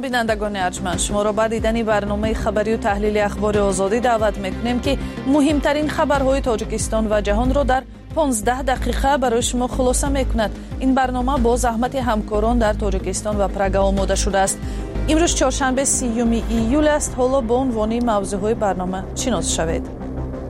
بینندگان ارجمند، شما را به دیدن برنامه خبری و تحلیل اخبار آزادی دعوت میکنیم که مهمترین خبرهای تاجیکستان و جهان را در 15 دقیقه برای شما خلاصه میکند. این برنامه با زحمت همکاران در تاجیکستان و پراگ آماده شده است. امروز چهارشنبه 30 ایول است. حالا با عنوان موضوعهای برنامه شناس شوید.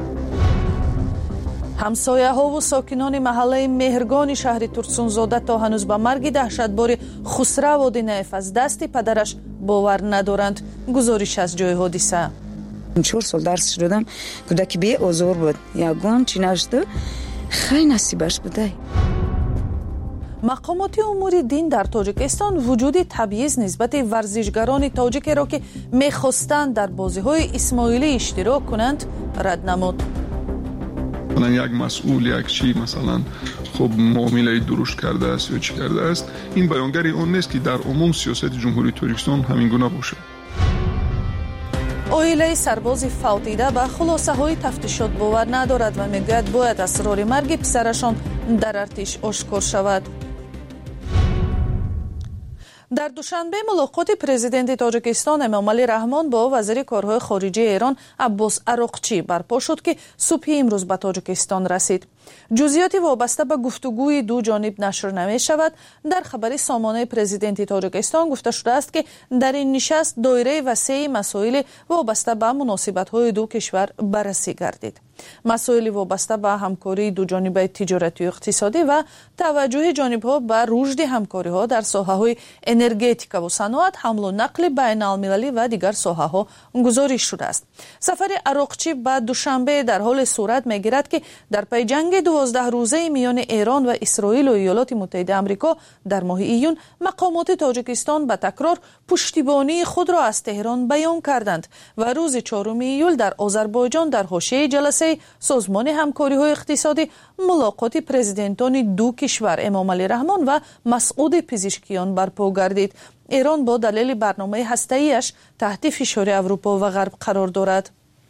همسایه‌ها و ساکنان محله مهرگان شهر ترسونزاده تا هنوز به مرگ دهشتبار خسرو ودینایف از دست پدرش باور ندارند. گزارش از جای حادثه. 4 سال درس شدم، کودکی بی آزار بود. یگان چی نشده خیلی نصیبش بوده. مقامات امور دین در تاجیکستان وجود تبعیض نسبت ورزشگران تاجیک را که می‌خواستند در بازی‌های اسماعیلی اشتراک کنند رد نمود. یک مسئول یک چی مثلا خب معامله درست کرده است یا چی کرده است، این بیانگری اون نیست که در عموم سیاست جمهوری تاجیکستان همین گونه باشه. عائله سرباز فوتیده به خلاصه های تفتیشات باور ندارد و میگوید باید اسرار مرگ پسرشان در ارتش آشکار شود. در دوشنبه ملاقات پرزیدنت تاجیکستان امامعلی رحمان با وزیر کارهای خارجه ایران عباس عراقچی برپا شد که صبح امروز به تاجیکستان رسید. جزئیاتی وابسته به گفتگوی دو جانب نشر نمی شود. در خبر سامانه پرزیدنت تاجیکستان گفته شده است که در این نشست دایره وسیع مسائل وابسته به مناسبت‌های دو کشور بررسی گردید. مسائل وابسته به همکاری دو جانبه تجارتی و اقتصادی و توجه جانب‌ها به رشد همکاری‌ها در ساحه‌های انرژتیک و صنعت، حمل و نقل بین‌المللی و دیگر ساحه‌ها گزارش شده است. سفر عراقچی به دوشنبه در حال صورت می‌گیرد که در پی جنگ 12 روزه میان ایران و اسرائیل و ایالات متحده آمریکا در ماه ایون مقامات تاجیکستان به تکرار پشتیبانی خود را از تهران بیان کردند و روز 4 ایول در آذربایجان در حاشیه جلسه سازمان همکاری‌های اقتصادی ملاقات پرزیدنتان دو کشور امامعلی رحمان و مسعود پزشکیان برپا گردید. ایران با دلیل برنامه هسته‌ایش تحت فشار اروپا و غرب قرار دارد.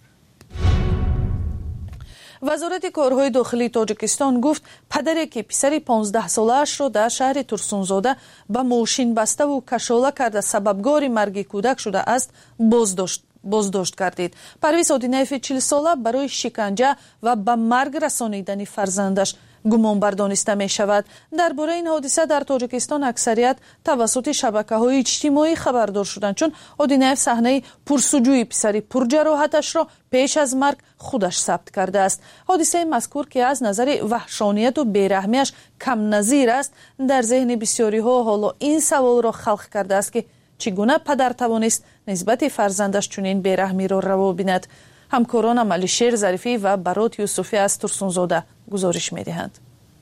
وزارت کارهای داخلی تاجیکستان گفت پدری که پسر 15 ساله‌اش را در شهر ترسونزاده به ماشین بسته و کشاله کرده سببگار مرگ کودک شده است بازداشت کردید. پرویز ودینایف 40 ساله برای شکنجه و به مرگ رسانیدن فرزندش گمان بردانسته می شود. درباره این حادثه در تاجیکستان اکثریت توسط شبکه‌های اجتماعی خبردار شدند، چون ودینایف صحنه پرسجوی پسری پرجراحتش را پیش از مرگ خودش ثبت کرده است. حادثه مذکور که از نظر وحشانیت و بیرحمیش کم نظیر است، در ذهن بسیاری ها حالا این سوال را خلق کرده است که چگونه پدر توانست نسبت فرزندش چنین بیرحمی را روا بیند. همکارانم علیشیر ظریفی و برات یوسفی از ترسونزاده گزارش می‌دهند.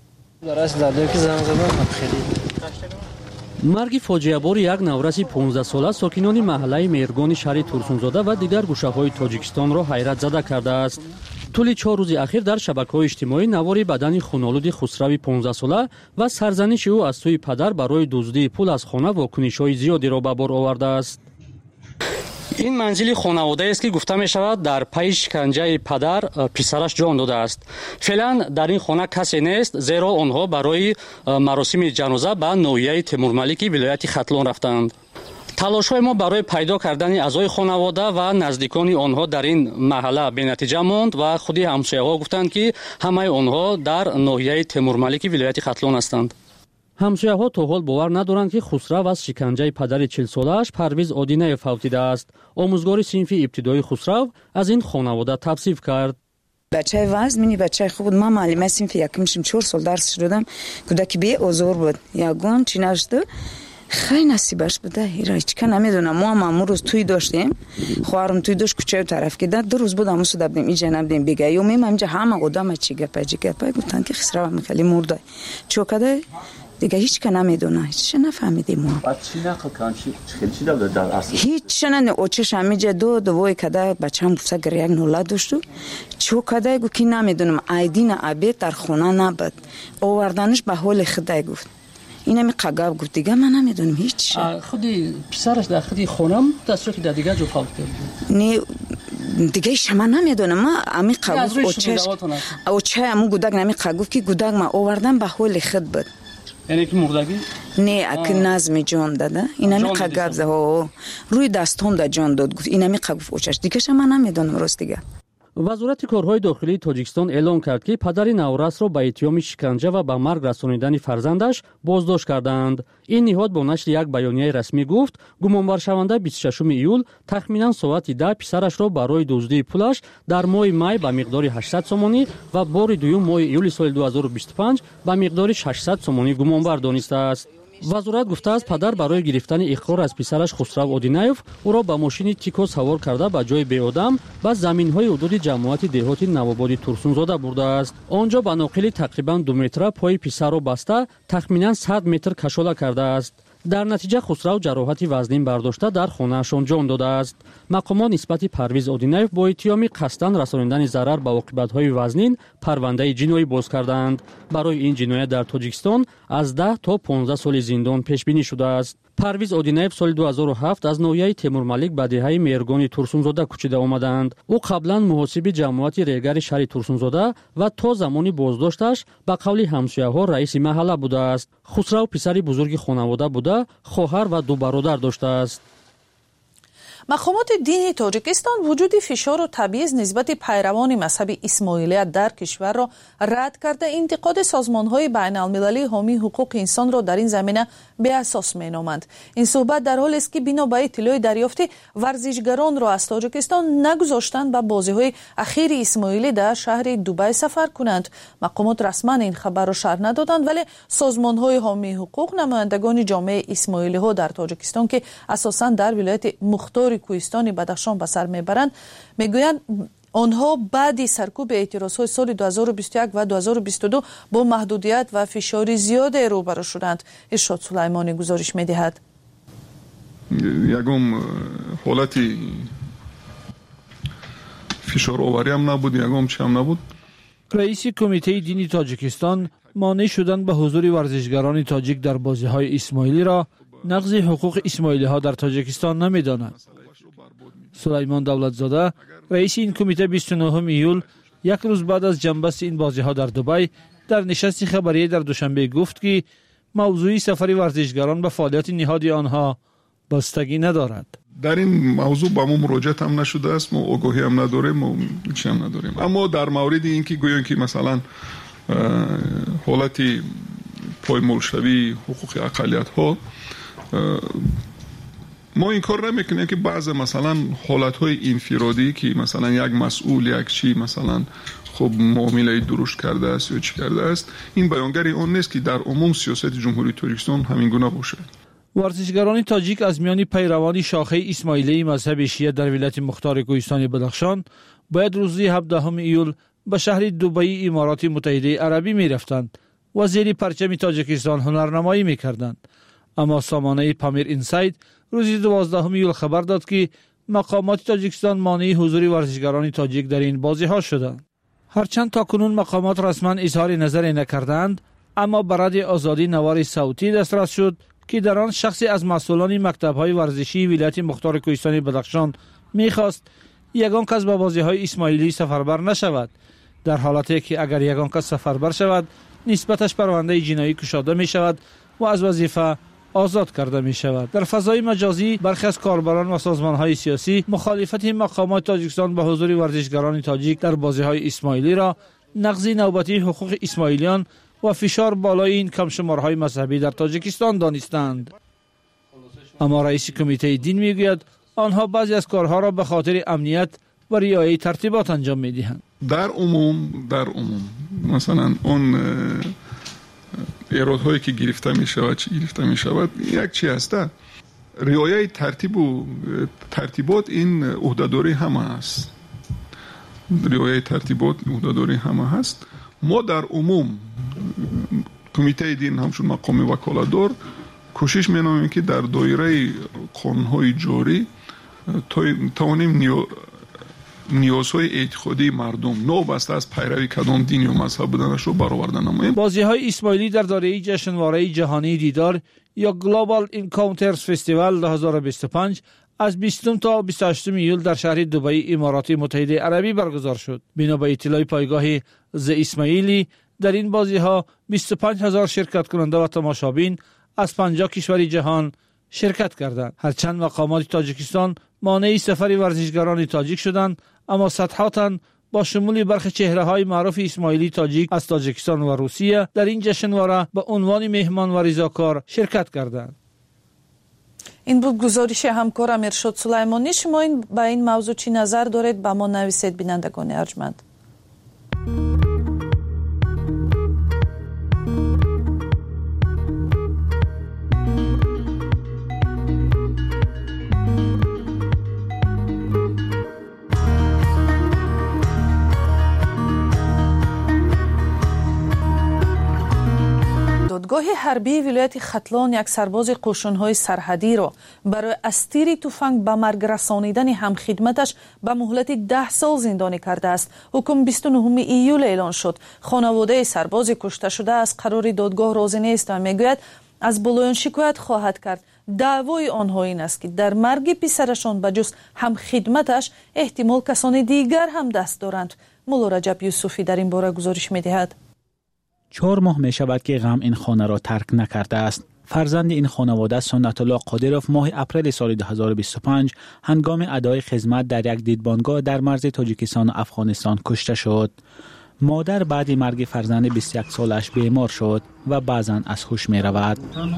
مرگ فاجعه‌بار یک نورس 15 ساله ساکنان محله مهرگان شهر ترسونزاده و دیگر گوشه‌های تاجیکستان را حیرت زده کرده است. طول 4 روز اخیر در شبکه‌های اجتماعی نواری بدن خونالود خسرو 15 ساله و سرزنش او از سوی پدر برای دزدی پول از خانه واکنش‌های زیادی را به بار آورده است. این منزل خانواده است که گفته می شود در پی شکنجه پدر پسرش جان داده است. فعلا در این خانه کسی نیست، زیرا آنها برای مراسم جنازه به ناحیه تیمورملک ولایت ختلان رفتند. تلاش‌های ما برای پیدا کردن اعضای خانواده و نزدیکان آنها در این محله بی‌نتیجه ماند و خود همسایه‌ها گفتند که همه آنها در ناحیه تیمورملک ولایت ختلان هستند. همسایه‌ها تا حال باور ندارند که خسرو از شکنجه پدر 40 ساله‌اش پرویز ودینایف فوتیده است. آموزگار صنف ابتدایی خسرو از این خانواده توصیف کرد. بچه وزمینی بچه خوب ما معلم صنف یکم 4 سال درس شدم، کودکی بی آزار بود. یگان چی نشده خیلی نصیبش بوده. هیچ که نمیدونم. ما هم روز توی داشتیم، خواهرم توی داشت کوچه طرف که 2 روز بود همون سود بدیم اینجا نبودیم بگه یا میم همجا همه آدم چی گپه گفتن که خسرو هم خیلی مرده چوکده دیگه. هیچ که نمیدونه، هیچ نفهمیدیم ما. بعد چی نخوان چی داد در اصل هیچ نه اوچش همیجا دوی کده بچه‌م گفت اگر یک نولا داشت چوکده گفت کی نمیدونم ایدین ابی در خونه نبود آوردنش به حال خدای گفت. اینا می قگاب گفت دیگه من نمیدونم هیچ. خودی پسرش در خودی خونم دستور که دیگه جو فوت کرد. نه دیگه شما نمیدونم. ما امی قگوف اوچه همون گودک نمی قگوف که گودک ما آوردن به حال خود بود. یعنی که مردگی؟ نه اک نظم جان داده اینا می قگبزه ها روی دستام دا جان داد گفت اینا می قگف اوچش دیگه من نمیدونم راست دیگه. وزارت کارهای داخلی تاجیکستان اعلام کرد که پدر نورس را به اتهام شکنجه و به مرگ رسانیدن فرزندش بازداشت کردند. این نهاد با نشر یک بیانیه رسمی گفت گمانبر شونده 26 ایول تخمینا ساعت 10 پسرش را برای دزدی پولش در ماه می به مقدار 800 سومانی و بار دوم ماه ایول سال 2025 به مقدار 600 سومانی گمانبر دانسته است. وزارت گفته است پدر برای گرفتن اقرار از پسرش خسرو آدینایف او را به ماشین تیکو سوار کرده به جای بی‌آدم به زمین‌های حدود جماعت دهاتی نوآباد ترسونزاده برده است. آنجا به ناقل تقریباً 2 متر پای پسر را بسته تخمیناً 100 متر کشاله کرده است. در نتیجه خسرو جراحت وزنین برداشته در خانه‌شان جان داده است. مقامات نسبت پرویز آدینایف با اتهام قصداً رسانیدن ضرر به عاقبت‌های وزنین پرونده جنایی باز کردند. برای این جنایت در تاجیکستان از 10 تا 15 سال زندان پیش بینی شده است. پرویز آدینایف سال 2007 از ناحیه تیمورملک به دهه مهرگان ترسونزاده کوچیده آمدند. او قبلا محاسب جماعت ریگر شهر ترسونزاده و تا زمانی بازداشتش به قول همسایه‌ها رئیس محله بوده است. خسرو پسری بزرگ خانواده بوده، خواهر و 2 برادر داشته است. مقامات دینی تاجیکستان وجود فشار و تبعیض نسبت پیروان مذهب اسماعیلیت در کشور را رد کرده انتقاد سازمان‌های بین‌المللی حامی حقوق انسان را در این زمینه بی‌اساس می‌نامند. این صحبت در حالی است که بنا به اطلاع دریافتی ورزشگران را از تاجیکستان نگذاشتند به بازی‌های اخیر اسماعیلی در شهر دبی سفر کنند. مقامات رسما این خبر را شرح ندادند ولی سازمان‌های حامی حقوق نمایندگان جامعه اسماعیلی‌ها در تاجیکستان که اساساً در ولایت مختار کوهستان بدخشان به سر میبرند میگویند آنها بعد سرکوب اعتراضهای سال 2021 و 2022 با محدودیت و فشار زیاد روبرو شدند. ارشاد سلیمانی گزارش میدهد. یکم حالتی فشار آوری هم نبود، یکم چی هم نبود. رئیس کمیته دینی تاجیکستان مانع شدن به حضور ورزشگران تاجیک در بازی‌های اسماعیلی را نقض حقوق اسماعیلی‌ها در تاجیکستان نمی‌داند. سلیمان دولتزاده رئیس این کمیته 29 ایول یک روز بعد از جنبست این بازی‌ها در دبی در نشست خبری در دوشنبه گفت که موضوع سفر ورزشگران به فعالیت نهاد آنها بستگی ندارد. در این موضوع با ما مراجعت هم نشده است، ما آگاهی هم نداریم، ما چی هم نداریم. اما در مورد اینکه گویان که مثلا حالتی پایمال شوی حقوق اقلیت‌ها ما این کار نمیکنیم که بعض مثلا حالت‌های انفرادی که مثلا یک مسئول یک چی مثلا خب معامله درست کرده است یا چی کرده است، این بیانگری اون نیست که در عموم سیاست جمهوری تاجیکستان همین گونه باشه. ورزشگران تاجیک از میان پیروان شاخه اسماعیلی مذهب شیعه در ولایت مختار کوهستان بدخشان باید روز 17 ایول به شهر دبی امارات متحده عربی می رفتند و زیر پرچم تاجیکستان هنرنمایی می کردند. اما سامانه پامیر اینساید روز 12 ایول خبر داد که مقامات تاجیکستان مانع حضور ورزشگران تاجیک در این بازی‌ها شدند. هرچند تاکنون مقامات رسما اظهار نظر نکردند، اما برند آزادی نوار صوتی دسترس شد که در آن شخصی از مسئولان مکتب‌های ورزشی ولایت مختار کوهستان بدخشان می‌خواست یگان کس به بازی‌های اسماعیلی سفربر نشود، در حالتی که اگر یگان کس سفربر شود نسبتش پرونده جنایی گشوده می‌شود و از وظیفه آزاد کرده می شود. در فضای مجازی برخی از کاربران و سازمان‌های سیاسی مخالفت مقامات تاجیکستان به حضور ورزشگران تاجیک در بازی‌های اسماعیلی را نقض نوبتی حقوق اسماعیلیان و فشار بالای این کم شمارهای مذهبی در تاجیکستان دانستند. اما رئیس کمیته دین میگوید آنها بعضی از کارها را به خاطر امنیت و رعایت ترتیبات انجام می‌دهند. در عموم مثلا اون ایرادهایی که گرفته می شود یک چی هسته، رعایت ترتیب و ترتیبات این عهده‌داری همه است. رعایت ترتیبات عهده‌داری همه هست. ما در عموم کمیته دین همچون مقام وکالتدار کوشش می‌نماییم که در دایره قانون‌های جاری توانیم نیازهای اعتقادی مردم نوبسته از پیروی کدام دین یا مذهب بودنش رو برآورده نماییم. بازی‌های اسماعیلی در دایره جشنواره جهانی دیدار یا گلوبال اینکاونترز فستیوال 2025 از 20 تا 28 ایول در شهر دبی امارات متحده عربی برگزار شد. بنا به اطلاع پایگاه ز اسماعیلی در این بازی‌ها 25000 شرکت کننده و تماشابین از 50 کشور جهان شرکت کردند. هرچند مقامات تاجیکستان مانع سفر ورزشکاران تاجیک شدند، اما صدها با شمول برخی چهره‌های معروف اسماعیلی تاجیک از تاجیکستان و روسیه در این جشنواره به عنوان مهمان و رضاکار شرکت کردند. این بود گزارش همکارم ارشاد سلیمانی. شما با این موضوع چی نظر دارید؟ با ما نویسید بینندگان ارجمند. دادگاه حربی ولایت ختلان یک سرباز قوشون‌های سرحدی را برای از تیر تفنگ به مرگ رسانیدن همخدمتش به مهلت 10 سال زندانی کرده است. حکم 29 ایول اعلان شد. خانواده سرباز کشته شده از قرار دادگاه راضی نیست و میگوید از بالایان شکایت خواهد کرد. دعوای آنها این است که در مرگ پسرشان به جز همخدمتش احتمال کسان دیگر هم دست دارند. مولا رجب یوسفی در این باره گزارش می‌دهد. 4 ماه می شود که غم این خانه را ترک نکرده است. فرزند این خانواده سنت الله قادروف ماه اپریل سال 2025 هنگام ادای خدمت در یک دیدبانگاه در مرز تاجیکستان و افغانستان کشته شد. مادر بعد مرگ فرزند 21 سالش بیمار شد و بعضاً از هوش می رود.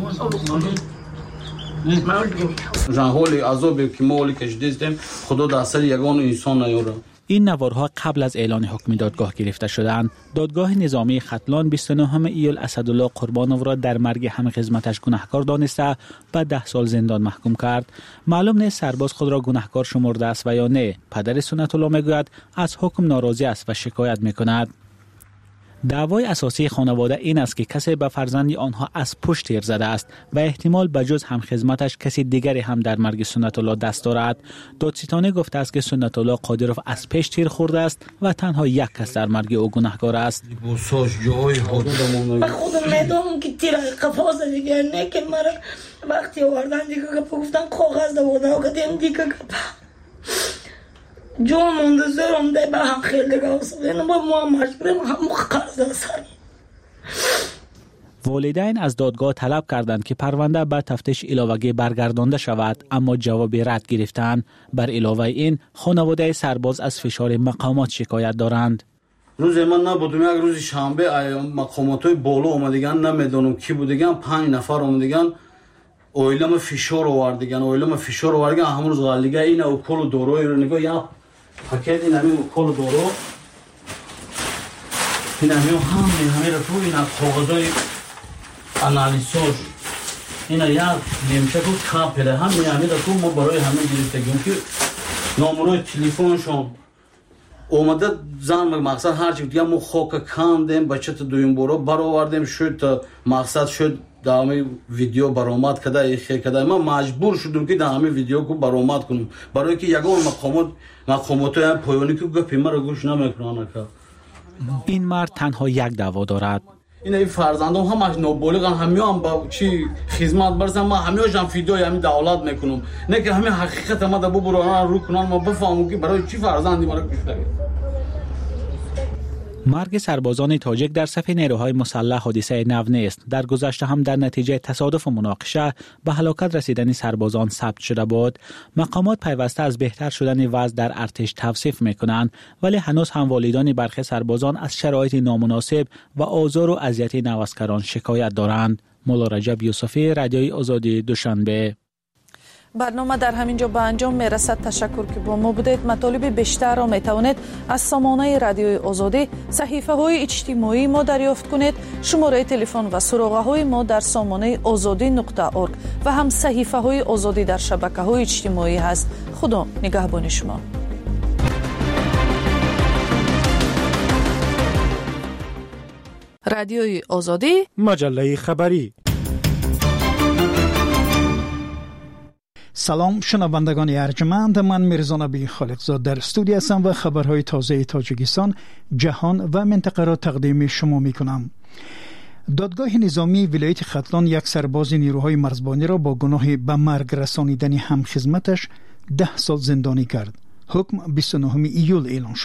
جنحال عذابی که مولی کش دیدیم خدا در سر یگان انسان نیاره. این نوارها قبل از اعلان حکم دادگاه گرفته شدند. دادگاه نظامی ختلان 29 ایول اسدالله قربانوف را در مرگ همخدمتش گناهکار دانسته و 10 سال زندان محکوم کرد. معلوم نیست سرباز خود را گناهکار شمرده است و یا نه. پدر سنت الله میگوید از حکم ناراضی است و شکایت میکند. دعوای اساسی خانواده این است که کسی به فرزند آنها از پشت تیر زده است و احتمال بجز همخدمتش کسی دیگری هم در مرگ سنت الله دست دارد. دادستانی گفته است که سنت الله قادروف از پیش تیر خورده است و تنها یک کس در مرگ او گناهکار است. من خودم میدونم که تیر قفا زده دیگه نه که مرا وقتی آوردن دیگه گفتن کاغذ دوونه و کدیم دیگه جون منتظرم ده به هم خیلی دیگه اصلا با ما مجبوریم هم قرض سر. والدین از دادگاه طلب کردند که پرونده به تفتیش علاوگی برگردانده شود، اما جواب رد گرفتند. بر علاوه این خانواده سرباز از فشار مقامات شکایت دارند. روز من نبودم، یک روز شنبه مقاماتای بالا اومدگن، نمیدونم کی بودگن، 5 نفر اومدگن اویلم فشار آوردگن، همون روز غلیگه این اوکل داروی رو نگاه یا پاکت این همین اوکل دارو این همین رو تو این کاغذای انالیزش این یک نمیشه تو کاپله همین رو تو ما برای همین گرفتگیم که نامرای تلفنشون اومده زن مقصد هرچی دیگه ما خوک کندیم بچه تا دویم برو برآوردیم شد تا مقصد شد در همه ویدیو برآمد کده ایخی کده. من مجبور شدم که در همه ویدیو کو برآمد کنم برای که یگان مقامات پایانی که گفت ما رو گوش نمیکنن. این مرد تنها یک دعوا دارد. این فرزندان همش نابالغن، همیان با چی خدمت برسن، ما همیان ویدیو همین دولت میکنم نه که همین حقیقت ما دبو برو رو کنن ما بفهمم که برای چی فرزندی ما رو کشته. مرگ سربازان تاجیک در صف نیروهای مسلح حادثه نو نیست. در گذشته هم در نتیجه تصادف و مناقشه به هلاکت رسیدن سربازان ثبت شده بود. مقامات پیوسته از بهتر شدن وضع در ارتش توصیف میکنند، ولی هنوز هم والدان برخی سربازان از شرایط نامناسب و آزار و اذیت نوسکران شکایت دارند. مولا رجب یوسفی، رادیوی آزادی، دوشنبه. برنامه در همینجا به انجام میرسد. تشکر که با ما بودید. مطالب بیشتر را میتوانید از سامانه رادیوی آزادی، صحیفه های اجتماعی ما دریافت کنید. شماره تلفن و سراغه های ما در سامانه azadi.org و هم صحیفه های آزادی در شبکه های اجتماعی هست. خدا نگهبان شما. رادیوی آزادی، مجله خبری. سلام شنوندگان ارجمند، من میرزا نبی خالقزاد در استودیو هستم و خبرهای تازه تاجیکستان، جهان و منطقه را تقدیم شما میکنم. دادگاه نظامی ولایت ختلان یک سرباز نیروهای مرزبانی را با گناه به مرگ رسانیدن همخدمتش 10 سال زندانی کرد. حکم 29 ایول اعلان شد.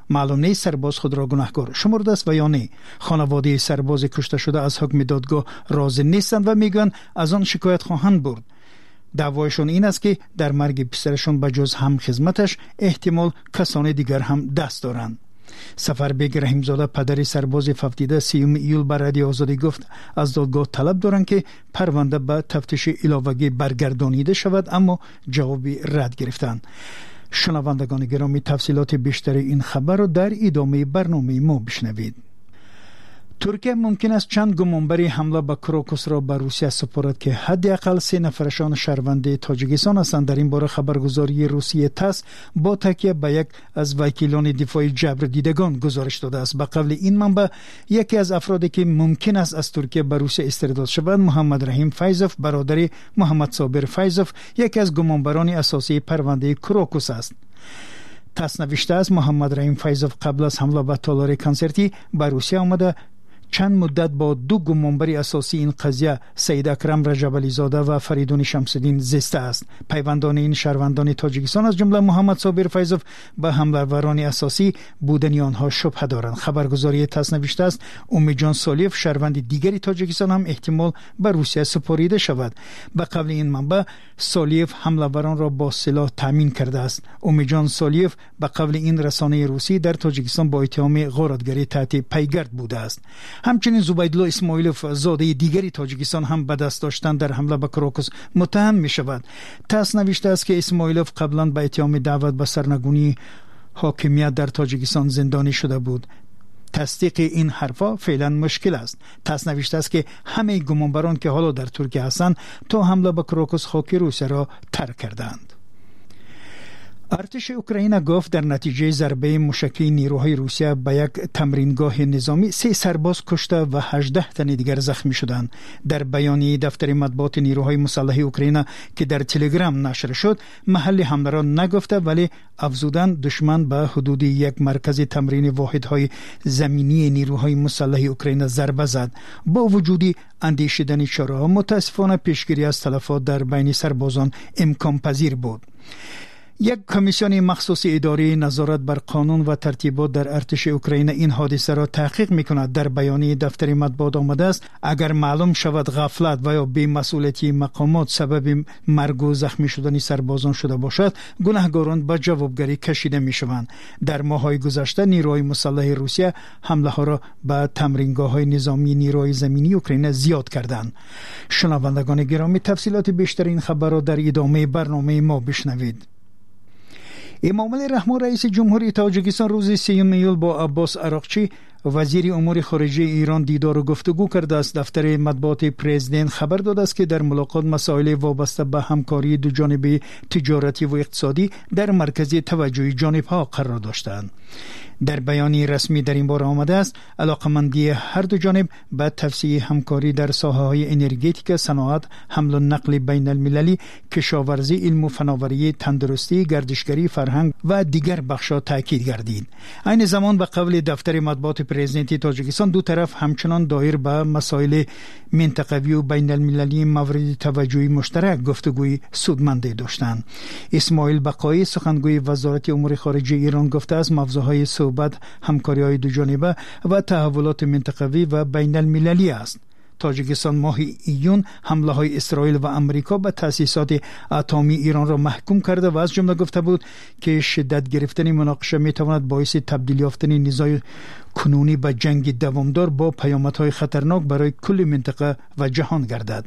معلوم نیست سرباز خود را گناهکار شمرده است و یا نه. خانواده سرباز کشته شده از حکم دادگاه راضی نیستند و میگن از آن شکایت خواهند برد. دعوایشون این است که در مرگ پسرشون بجز هم خدمتش احتمال کسان دیگر هم دست دارند. سفربگ رحیمزاده پدر سرباز فوتیده 3 ایول بر رادیو آزادی گفت از دادگاه طلب دارند که پرونده به تفتیش علاوه‌ای برگردانیده شود، اما جوابی رد گرفتند. شنوندگان گرامی، تفصیلات بیشتر این خبر را در ادامه برنامه ما بشنوید. ترکیه ممکن است چند گمانبری حمله به کراکوس را به روسیه سپارد که حداقل 3 نفرشان شهروند تاجیکستان هستند. در این باره خبرگزاری روسیه تاس با تکیه به یک از وکیلان دفاع جبر دیدگان گزارش داده است. به قول این منبع یکی از افرادی که ممکن است از ترکیه به روسیه استرداد شود محمد رحیم فیضوف برادر محمد صابر فیضوف یکی از گمانبران اساسی پرونده کراکوس است. تاس نوشته است محمد رحیم فیضوف قبل از حمله به تالار کنسرتی به روسیه آمده چند مدت با 2 گمانبر اساسی این قضیه سید اکرم رجبلی زاده و فریدون شمس‌الدین زسته است. پیوندان این شهروندان تاجیکستان از جمله محمد صابر فیضوف به حمله‌وران اساسی بودن آنها شبهه دارند. خبرگزاری تاس نوشته است امیدجان سالیف شهروند دیگری تاجیکستان هم احتمال به روسیه سپاریده شود. به قول این منبع سالیف حمله‌وران را با سلاح تامین کرده است. امیدجان سالیف به قول این رسانه روسی در تاجیکستان با اتهام غارتگری تحت پیگرد بوده است. همچنین زبیدالله اسماعیلوف زاده دیگری تاجیکستان هم به دست داشتن در حمله به کراکوس متهم می شود. تاس نوشته است که اسماعیلوف قبلا به اتهام دعوت به سرنگونی حاکمیت در تاجیکستان زندانی شده بود. تصدیق این حرفا فعلا مشکل است. تاس نوشته است که همه گمانبران که حالا در ترکیه هستند تا حمله به کراکوس خاک روسیه را ترک کردند. ارتش اوکراین گفت در نتیجه ضربه موشکی نیروهای روسیه به یک تمرینگاه نظامی 3 سرباز کشته و 18 تن دیگر زخمی شدند. در بیانیه دفتر مطبوعات نیروهای مسلح اوکراین که در تلگرام نشر شد محل حمله را نگفته، ولی افزودن دشمن به حدود یک مرکز تمرین واحدهای زمینی نیروهای مسلح اوکراین ضربه زد. با وجود اندیشیدن چرا متاسفانه پیشگیری از تلفات در بین سربازان امکان پذیر بود. یک کمیسیون مخصوص اداره نظارت بر قانون و ترتیبات در ارتش اوکراین این حادثه را تحقیق می‌کند. در بیانیه دفتر مطبوعات آمده است اگر معلوم شود غفلت و یا بی‌مسئولیتی مقامات سبب مرگ و زخمی شدن سربازان شده باشد، گناهکاران به جوابگری کشیده می‌شوند. در ماه‌های گذشته نیروهای مسلح روسیه حمله‌ها را به تمرینگاه‌های نظامی نیروهای زمینی اوکراین زیاد کردند. شنوندگان گرامی، تفصیلات بیشتر این خبر را در ادامه برنامه ما بشنوید. امامعلی رحمان رئیس جمهوری تاجیکستان روز 3 ایول با عباس عراقچی وزیر امور خارجه ایران دیدار و گفتگو کرده است. دفتر مطبوعات پرزیدنت خبر داده است که در ملاقات مسائل وابسته به همکاری دوجانبه تجارتی و اقتصادی در مرکز توجه جانب‌ها قرار داشتند. در بیانیه رسمی در این باره آمده است علاقمندی هر دو جانب به توسعه همکاری در ساحه‌های انرژتیک، صنعت، حمل و نقل بین المللی، کشاورزی، علم و فناوری، تندرستی، گردشگری، فرهنگ و دیگر بخش‌ها تاکید گردید. این زمان به قول دفتر مطبوعات پرزیدنت تاجیکستان دو طرف همچنان دایر به مسائل منطقوی و بین المللی مورد توجه مشترک گفتگوی سودمند داشتند. اسماعیل بقایی سخنگوی وزارت امور خارجه ایران گفته است موضوعهای صحبت همکاری‌های دوجانبه و تحولات منطقوی و بین المللی است. تاجیکستان ماه ایون حمله‌های اسرائیل و امریکا به تأسیسات اتمی ایران را محکوم کرده و از جمله گفته بود که شدت گرفتن مناقشه می‌تواند باعث تبدیل یافتن نزاع کنونی به جنگ دوامدار با پیامدهای خطرناک برای کل منطقه و جهان گردد.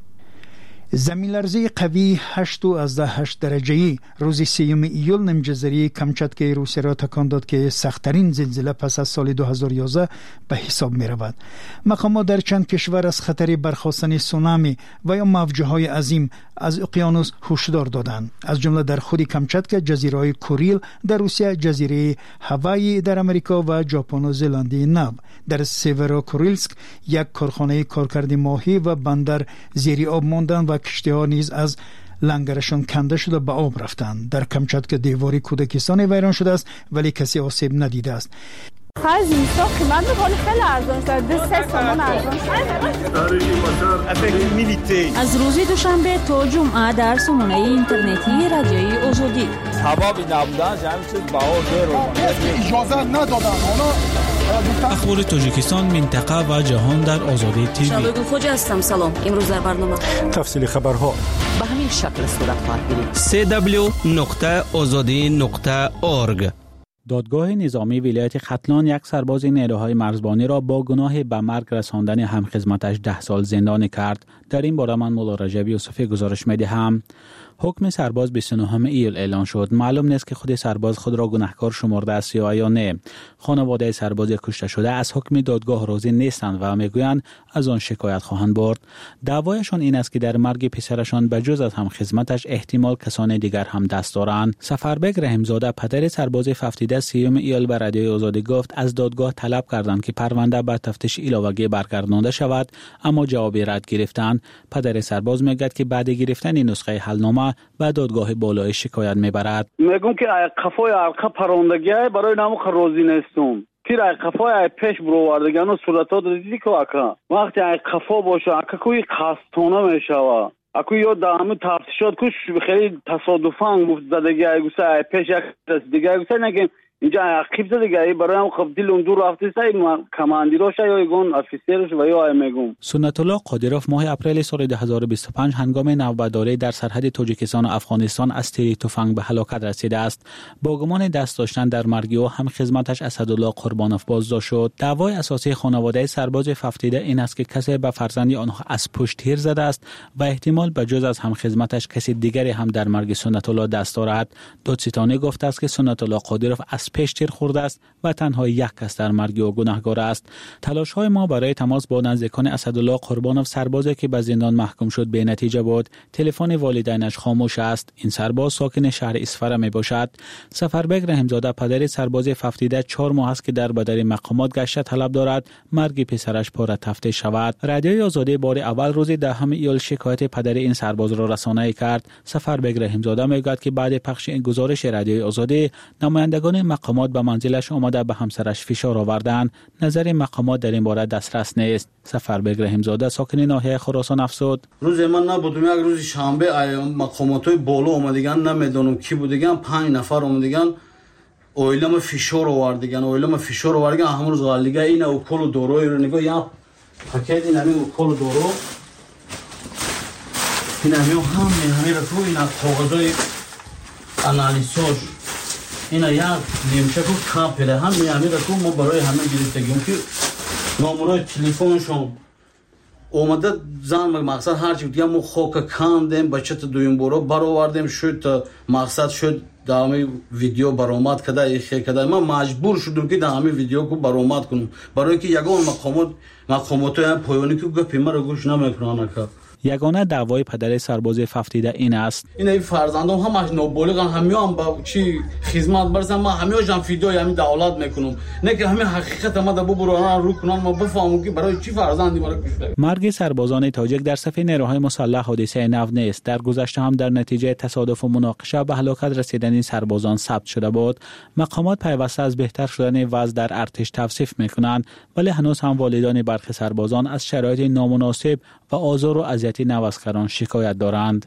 زمین‌لرزه قوی 8.8 درجه‌ای روز 3 ایول نمجزیره کامچاتکای روسیه را تکان داد که سخت‌ترین زلزله پس از سال 2011 به حساب می‌رود. مقامات در چند کشور از خطر برخاستن سونامی و یا موج‌های عظیم از اقیانوس هشدار دادند، از جمله در خود کامچاتکا، جزیره‌های کوریل در روسیه، جزیره هاوایی در امریکا و ژاپن و زلاند نو. در سیوروکوریلسک یک کارخانه کارکرد ماهی و بندر زیر آب ماندند و کشتی‌ها نیز از لنگرشان کنده شده به آب رفتند. در کامچاتکا دیواری کودکستان ویران شده است ولی کسی آسیب ندیده است. خیلی من می‌خوام خیلی ارزان شده 3 سامان ارزان از روز دوشنبه تا جمعه در سامانه اینترنتی رادیوی آزادی سبب نبودن همین چیز بهار دیر اجازه ندادن اخبار تاجیکستان، منطقه و جهان در آزادی تیوی. شبگون خوجا هستم. سلام. امروز در برنامه تفصیل خبرها به همین شکل صورت خواهد گرفت. www.azadi.org. دادگاه نظامی ولایت ختلان یک سرباز نیروهای مرزبانی را با گناه به مرگ رساندن همخدمتش 10 سال زندانی کرد. در این باره من مولا رجب یوسفی گزارش می‌دهم. حکم سرباز 29 ایول اعلان شد. معلوم نیست که خود سرباز خود را گناهکار شمرده است یا نه. خانواده سرباز کشته شده از حکم دادگاه راضی نیستند و میگویند از آن شکایت خواهند برد. دعوایشان این است که در مرگ پسرشان به جز از هم خدمتش احتمال کسان دیگر هم دست دارند. سفربگ رحمزاده پدر سرباز ففتیده 30 ایول به رادیوی آزادی گفت از دادگاه طلب کردند که پرونده به تفتیش علاوگی برگردانده شود، اما جواب رد گرفتند. پدر سرباز میگوید که بعد گرفتن نسخه حلنامه به دادگاه بالای شکایت میبرد. میگم که قفای علقه پروندگی برای نامو راضی نیستم. پیر قفای پیش برآوردگان و صورتات دیدی که اکا وقتی قفا باشه اکا کوی خستانه میشوه. اکو یا دامو تفتیشات کوش خیلی تصادفاً گفت زدگی گوسه پیش یک دیگه گوسه نگیم اینجا عقیب زدگی برای هم خب دل اون دور رفته سای کماندیروش یا یگون افیسرش و یا میگم. سنت الله قادروف ماه اپریل سال 2025 هنگام نوبرداری در سرحد تاجیکستان و افغانستان از تیر تفنگ به هلاکت رسیده است. با گمان دست داشتن در مرگ او هم خدمتش اسدالله قربانوف بازداشت شد. دعوای اساسی خانواده سرباز ففتیده این است که کسی به فرزند آنها از پشت تیر زده است و احتمال به جز از هم خدمتش کسی دیگری هم در مرگ سنت الله دست دارد. دادستانی گفته است که سنت الله قادروف از پیش تیر خورده است و تنها یک کس در مرگ او گناهکار است. تلاش‌های ما برای تماس با نزدیکان اسدالله قربانوف سربازی که به زندان محکوم شد به نتیجه بود. تلفن والدینش خاموش است. این سرباز ساکن شهر اسفره می باشد. سفربگ رحمزاده پدر سرباز ففتیده 4 ماه است که در بدر مقامات گشت طلب دارد مرگ پسرش پر تفتیش شود. رادیوی آزادی بار اول روز 10 ایول شکایت پدر این سرباز را رسانه‌ای کرد. سفربگ رحمزاده میگوید که بعد پخش این گزارش رادیوی آزادی نمایندگان مقامات به منزلش آمده به همسرش فشار آوردند. نظر مقامات در این باره دسترس نیست. سفربگ رحمزاده ساکن ناحیه خراسان افزود روز من نبودم، یک روز شنبه مقاماتای بالا اومدگان نمیدونم کی بودگان 5 نفر اومدگان اویلم فشار آوردگان همون روز غالگه این اوکول دوروی رو نگاه یا پاکت این همین اوکول دورو این همین رو تو این کاغذای آنالیزش اینا یک نیمچه کو کاپله هم میامید کو ما برای همه گرفتگیم که نمره تلفنشون اومده زن مقصد هر چی دیگه ما خوک کاندیم بچت دویم برو برآوردیم شد مقصد شد دامی ویدیو برآمد کده یخی کده ما مجبور شدم که دامی ویدیو کو برآمد کنم برای که یگان مقامات هم پایانی که گپی مرا گوش نمیکنن که یگانه دعوای پدر سرباز ففتیده این است. این فرزندان همش نابالغن، همیان با چی خدمت برسن، ما همیاشان فیدای همین دولت میکنم، نه که همین حقیقت ما دبو بران رو کنن ما بفهمیم که برای چی فرزندی ما کشته. مرگ سربازان تاجیک در صف نیروهای مسلح حادثه نو نیست. در گذشته هم در نتیجه تصادف و مناقشه به هلاکت رسیدن این سربازان ثبت شده بود. مقامات پیوسته از بهتر شدن وضع در ارتش توصیف میکنند، ولی هنوز هم والدان برخی سربازان از شرایط نامناسب و آزار و اذیت نوسکران شکایت دارند.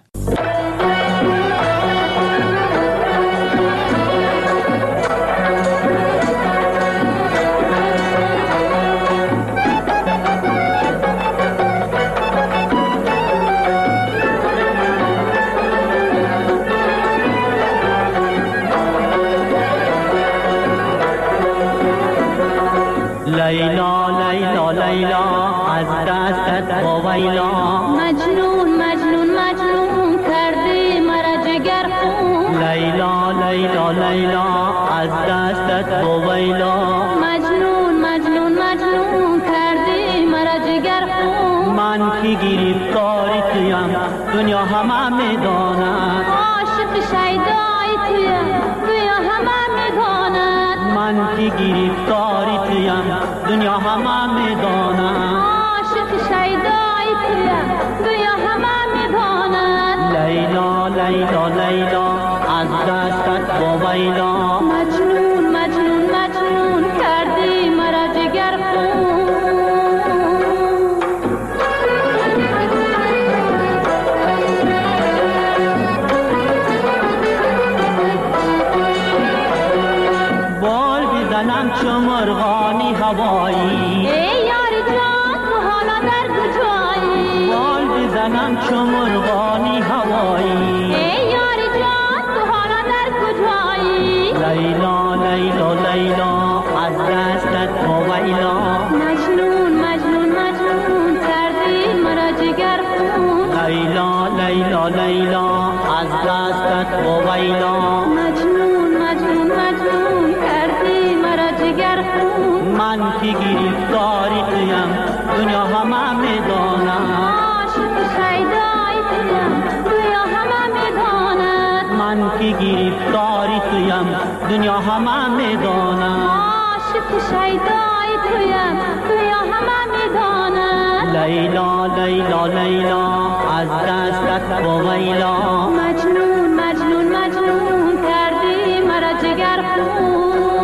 لیلا لیلا لیلا از دستت وایلا مجنون مجنون مجنون کردی مرا جگر خون لیلا لیلا لیلا از دستت وایلا مجنون مجنون مجنون کردی مرا جگر خون من کی گرفتاری تویم دنیا همه میداند عاشق شیدای تویم دنیا همه میداند من کی گرفتاری تویم دنیا همه میداند عاشق شیدای تویم دنیا همه میداند لیلا لیلا لیلا از دستت وایلا مجنون مجنون مجنون کردی مرا جگر خون چو مرغانی هوایی ای یار جان تو حالا در کجایی لیلا لیلا لیلا از دستت ویلا مجنون مجنون مجنون کردی مرا جگر خون لیلا لیلا لیلا از دستت ویلا مجنون مجنون مجنون کردی مرا جگر خون من که گرفتاری تویم دنیا همه میدانم عاشق شیدای تویم دنیا همه میداند من که گرفتاری تویم دنیا همه میدانم عاشق شیدای تویم دنیا همه میداند لیلا لیلا لیلا از دستت ویلا مجنون مجنون مجنون کردی مرا جگر خون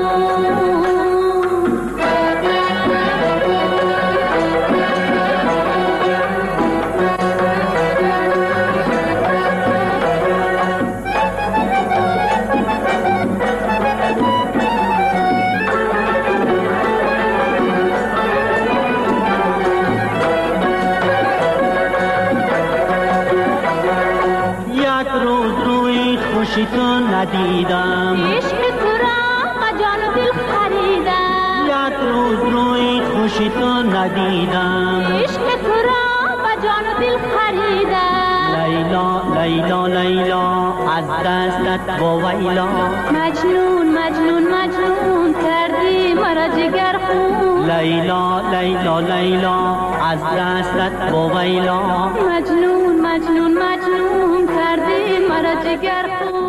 تو ندیدم عشق تو را با جان و دل خریدم یک روز روی خوشی تو ندیدم عشق تو را با جان و دل خریدم لیلا لیلا لیلا از دستت ویلا مجنون مجنون مجنون کردی مرا جگر خون لیلا لیلا لیلا از دستت ویلا مجنون مجنون مجنون کردی مرا جگر خون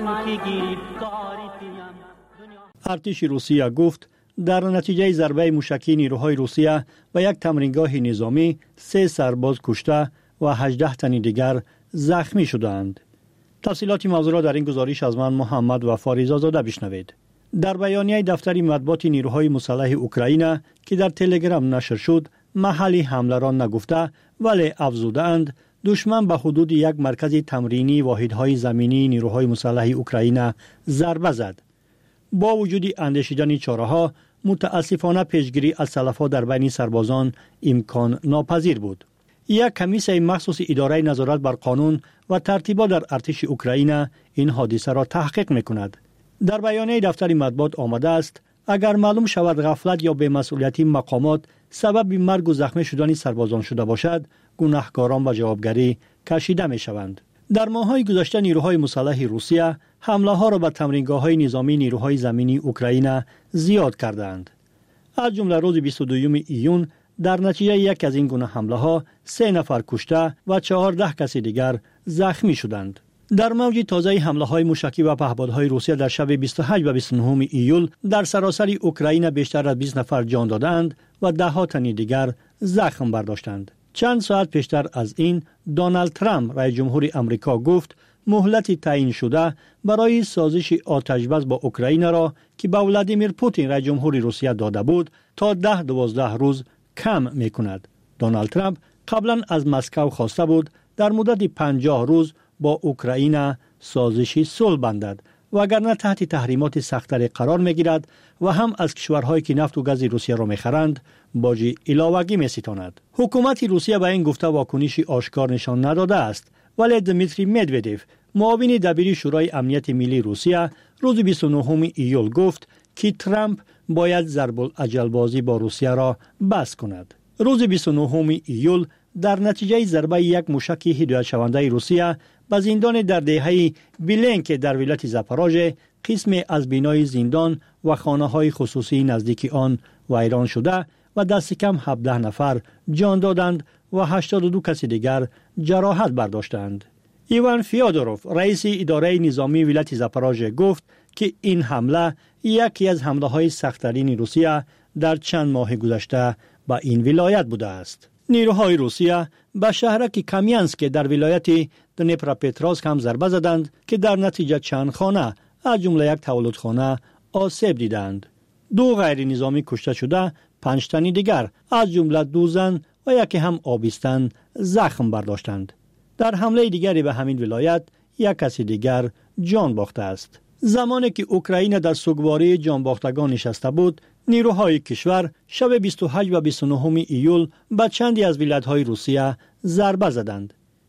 ارتش روسیه گفت در نتیجه ضربه موشکی نیروهای روسیه به یک تمرینگاه نظامی 3 سرباز کشته و 18 تن دیگر زخمی شدند. تفصیلات موضوع را در این گزارش از من محمد وفا رضازاده بشنوید. در بیانیه دفتر مطبوعات نیروهای مسلح اوکراین که در تلگرام نشر شد، محل حمله را نگفته ولی افزودند دشمن به حدود یک مرکز تمرینی واحدهای زمینی نیروهای مسلح اوکراین ضربه زد. با وجود اندیشیدن چاره‌ها، متاسفانه پیشگیری از تلفات در بین سربازان امکان ناپذیر بود. یک کمیسیون مخصوص اداره نظارت بر قانون و ترتیبات در ارتش اوکراین این حادثه را تحقیق می‌کند. در بیانیه دفتر مطبوعات آمده است اگر معلوم شود غفلت یا بی‌مسئولیتی مقامات سبب مرگ و زخمی شدن سربازان شده باشد، گناهکاران به جوابگری کشیده می‌شوند. در ماه‌های گذشته نیروهای مسلح روسیه حمله‌ها را به تمرینگاه‌های نظامی نیروهای زمینی اوکراین زیاد کردند. از جمله روز 22 ایون در نتیجه یک از این گونه حمله‌ها 3 نفر کشته و 14 کس دیگر زخمی شدند. در موج تازه حمله‌های موشکی و پهپادهای روسیه در شب 28 و 29 ایول در سراسر اوکراین بیشتر از 20 نفر جان دادند و 10 تن دیگر زخم برداشتند. چند ساعت پیشتر از این دونالد ترامپ رئیس جمهور آمریکا گفت مهلت تعیین شده برای سازش آتشبس با اوکراین را که به ولادیمیر پوتین رئیس جمهور روسیه داده بود تا 10-12 روز کم می‌کند. دونالد ترامپ قبلا از مسکو خواسته بود در مدت 50 روز با اوکراین سازشی صلح بندد وگرنه تحت تحریمات سخت‌تری قرار می‌گیرد و هم از کشورهایی که نفت و گاز روسیه را می‌خرند باج علاوگی می‌ستاند. حکومت روسیه به این گفته واکنشی آشکار نشان نداده است، ولی دمیتری مدودف معاون دبیر شورای امنیت ملی روسیه روز 29 ایول گفت که ترامپ باید ضرب الاجل بازی با روسیه را بس کند. روز 29 ایول در نتیجه ضربه یک موشک هدایت شونده روسیه به زندان در دهه بیلنک در ولایت زاپاروژه قسم از بنای زندان و خانه‌های خصوصی نزدیک آن ویران شده و دست کم 17 نفر جان دادند و 82 کس دیگر جراحت برداشتند. ایوان فیودوروف رئیس اداره نظامی ولایت زاپاروژه گفت که این حمله یکی از حمله‌های سخت‌ترین روسیه در چند ماه گذشته به این ولایت بوده است. نیروهای روسیه به شهرک کامیانسک در ولایت دنیپروپتروسک هم ضربه زدند که در نتیجه چند خانه از جمله یک تولدخانه آسیب دیدند. 2 غیر نظامی کشته شده، 5 تن دیگر از جمله 2 زن و یکی هم آبستن زخم برداشتند. در حمله دیگری به همین ولایت یک کس دیگر جان باخته است. زمانی که اوکراین در سوگواری جانباختگان نشسته بود، نیروهای کشور شب 28 و 29 ایول به چندی از ولایت‌های روسیه ضربه زدند.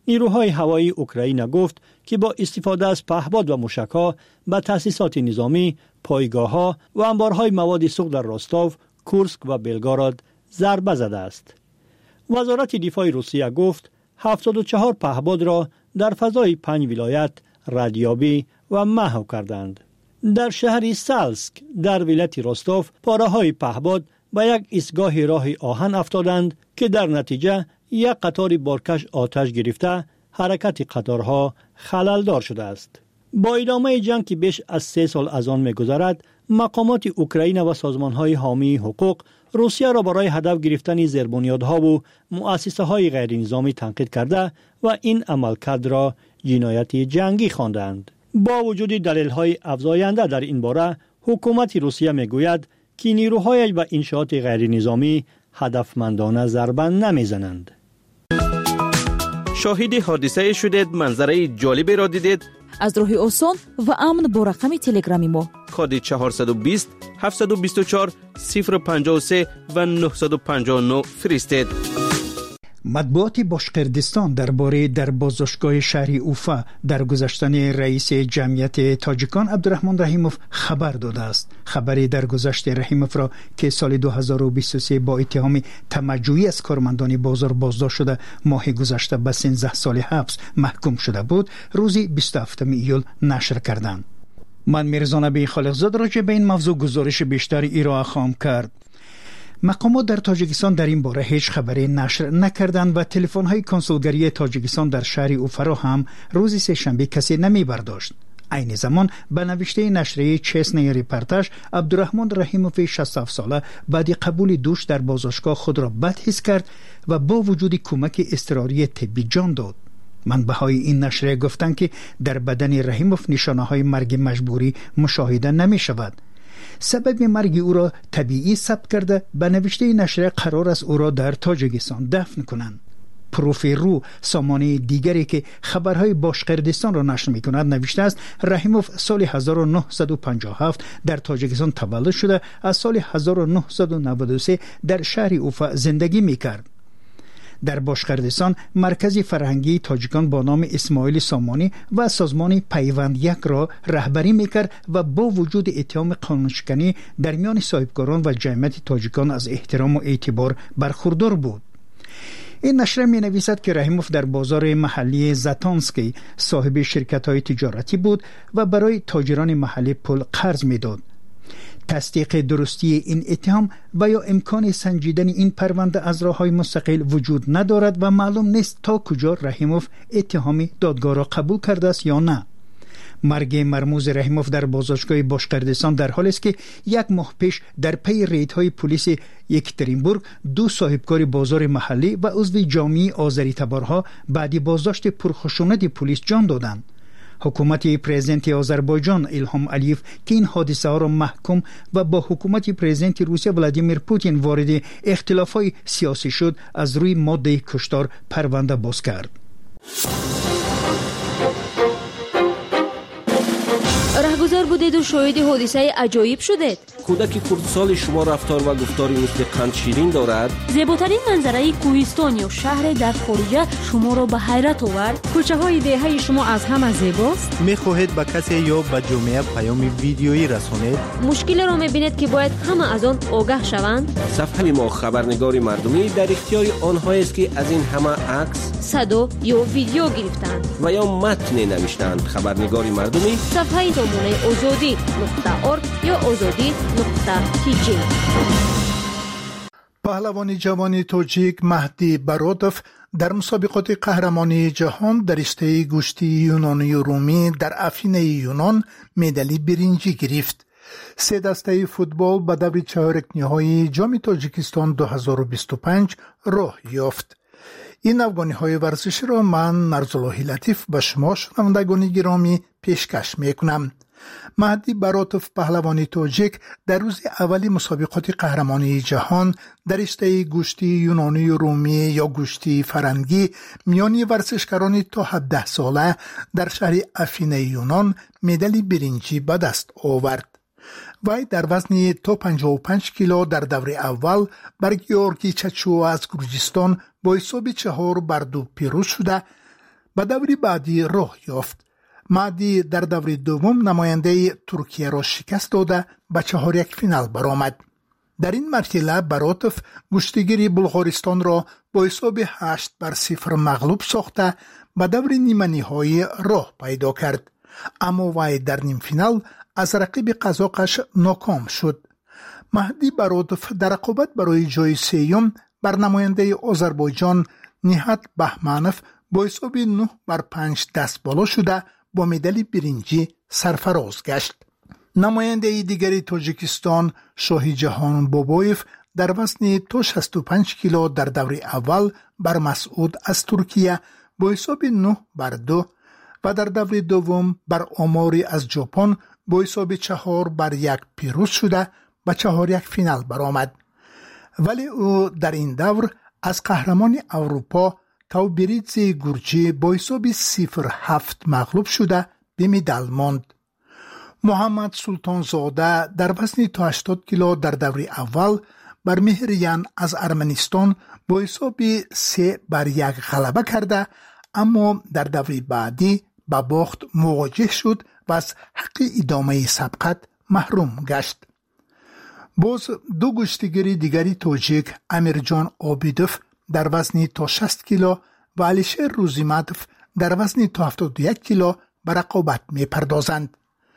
نیروهای هوایی اوکراین گفت که با استفاده از پهپاد و موشک‌ها به تأسیسات نظامی، پایگاه‌ها و انبارهای مواد سوخت در راستاو، کورسک و بلگاراد ضربه زده است. وزارت دفاع روسیه گفت 74 پهپاد را در فضای 5 ولایت ردیابی و محو کردند. در شهر سالسک در ولایت راستاو پاره‌های پهپاد به یک ایستگاه راه آهن افتادند که در نتیجه یک قطار بارکش آتش گرفته حرکت قطارها خللدار شده است. با ادامه جنگ که بیش از 3 سال از آن می‌گذرد، مقامات اوکراین و سازمان‌های حامی حقوق روسیه را برای هدف گرفتن زیربنیادها و مؤسسه‌های غیر نظامی تنقید کرده و این عملکرد را جنایت جنگی خواندند. با وجود دلایل افزاینده در این باره، حکومت روسیه میگوید که نیروهایش به انشاءات غیر نظامی هدفمندانه ضربه نمیزنند. شاهد حادثه شدید، منظره جالبی را دیدید؟ از راه آسان و امن با رقم تلگرامی ما کد 420 724 053 و 959 فرستید. مطبوعات باشقردستان درباره در بازداشتگاه شهری اوفا در گذشتن رئیس جمعیت تاجیکان عبدالرحمن رحیموف خبر داده است. خبری درگذشت رحیموف را که سال 2023 با اتهام تمجویی از کارمندان بازار بازداشت شده ماه گذشته به 13 سال حبس محکوم شده بود، روز 27 ایول نشر کردند. من میرزا نبی خالقزاد راجع به این موضوع گزارش بیشتری ارائه خواهم کرد. مقامات در تاجیکستان در این باره هیچ خبری نشر نکردند و تلفن‌های کنسولگری تاجیکستان در شهر اوفا را هم روز سه‌شنبه کسی نمی‌برداشت. عین زمان به نوشته نشریه چسنی ریپورتاژ، عبدالرحمن رحیموف 67 ساله بعد قبول دوش در بازداشتگاه خود را بد حس کرد و با وجود کمک اضطراری طبی جان داد. منبع‌های این نشریه گفتند که در بدن رحیموف نشانه‌های مرگ مجبوری مشاهده نمی‌شود. سبب مرگ او را طبیعی ثبت کرده به نوشته نشریه قرار است او را در تاجیکستان دفن کنند. پروفیرو سامانه دیگری که خبرهای باشقردستان را نشر می‌کند نوشته است رحیموف سال 1957 در تاجیکستان تولد شده، از سال 1993 در شهر اوفا زندگی می‌کرد. در باشقردستان مرکز فرهنگی تاجیکان با نام اسماعیل سامانی و سازمان پیوند یک را رهبری میکرد و با وجود اتهام قانونشکنی در میان صاحبکاران و جمعیت تاجیکان از احترام و اعتبار برخوردار بود. این نشریه می نویسد که رحیموف در بازار محلی زاتانسکی صاحب شرکت‌های تجارتی بود و برای تاجران محلی پول قرض میداد. تصدیق درستی این اتهام و یا امکان سنجیدن این پرونده از راه‌های مستقل وجود ندارد و معلوم نیست تا کجا رحیموف اتهام دادگاه را قبول کرده است یا نه. مرگ مرموز رحیموف در بازداشتگاه باشقردستان در حالی است که یک ماه پیش در پی ریدهای پلیس یکترینبورگ 2 صاحبکار بازار محلی و عضو جامعه آذری تبارها بعد بازداشت پرخشونت پلیس جان دادند. حکومت پرزیدنت آذربایجان ایلهام علیف که این حادثه ها را محکوم و با حکومت پرزیدنت روسیه ولادیمیر پوتین وارد اختلافات سیاسی شد، از روی ماده کشتار پرونده باز کرد. رهگذر بودید و شاهد حادثه عجایب شدید. کودک خردسال شما رفتار و گفتاری مثل قند شیرین دارد. زیباترین منظره کوهستان یا شهر در خارجه شما را به حیرت آورد. کوچه های دهه شما از همه زیباست. میخواهید به کسی یا به جامعه پیام ویدیویی رسانید؟ مشکل را میبینید که باید همه از آن آگاه شوند. صفحه ما خبرنگار مردمی در اختیار آنهایی است که از این همه عکس، صدا یا ویدیو گرفتند و یا متن نوشتند. خبرنگار مردمی صفحه نمونه azadi.org یا azadi.tj. پهلوان جوان تاجیک مهدی برادف در مسابقات قهرمانی جهان در رشته گوشتی یونانی و رومی در افینه یونان مدال برنجی گرفت. 3 دسته فوتبال به دور چهارک نهایی جام تاجیکستان 2025 راه یافت. این افغانی‌های ورزشی را من نرزالله لطیف به شما شنوندگان گرامی پیشکش میکنم. مهدی براتوف پهلوان تاجیک در روز اولی مسابقات قهرمانی جهان در رشته گوشتی یونانی و رومی یا گوشتی فرنگی میان ورزشکاران تا 17 ساله در شهر افینه یونان مدال برنجی به دست آورد. وی در وزن تا 55 کیلو در دور اول بر گیورگی چچو از گرجستان با حساب 4-2 پیروز شده به دور بعدی راه یافت. مهدی در دور دوم نماینده ترکیه را شکست داده به 4-1 فینال برآمد. در این مرحله براتوف گشتیگیری بلغارستان را با حساب 8-0 مغلوب ساخته به دور نیمه نهایی راه پیدا کرد. اما وی در نیم فینال از رقیب قزاقش ناکام شد. مهدی براتوف در رقابت برای جای سوم بر نماینده آذربایجان نیحت بهمنوف با حساب 9-5 دست بالا شده با مدال برنجی سرفراز گشت. نماینده دیگری تاجیکستان شاهی جهان بابایف در وزن تا 65 کیلو در دور اول بر مسعود از ترکیه با حساب 9-2 و در دور دوم بر آماری از ژاپن با حساب 4-1 پیروز شده به 4-1 فینال برآمد. ولی او در این دور از قهرمان اروپا توبریدزی گورجی با حساب 0-7 مغلوب شده به مدال ماند. محمد سلطان زاده در وزن تا 80 کیلو در دور اول بر مهریان از ارمنستان با حساب 3-1 غلبه کرده، اما در دور بعدی با باخت مواجه شد و از حق ادامه سبقت محروم گشت. باز دو گشتیگیر دیگری تاجیک امیرجان عابدوف در وزن تا 60 کیلو و علیشیر روزیمدوف در وزن تا 71 کیلو به رقابت می پردازند.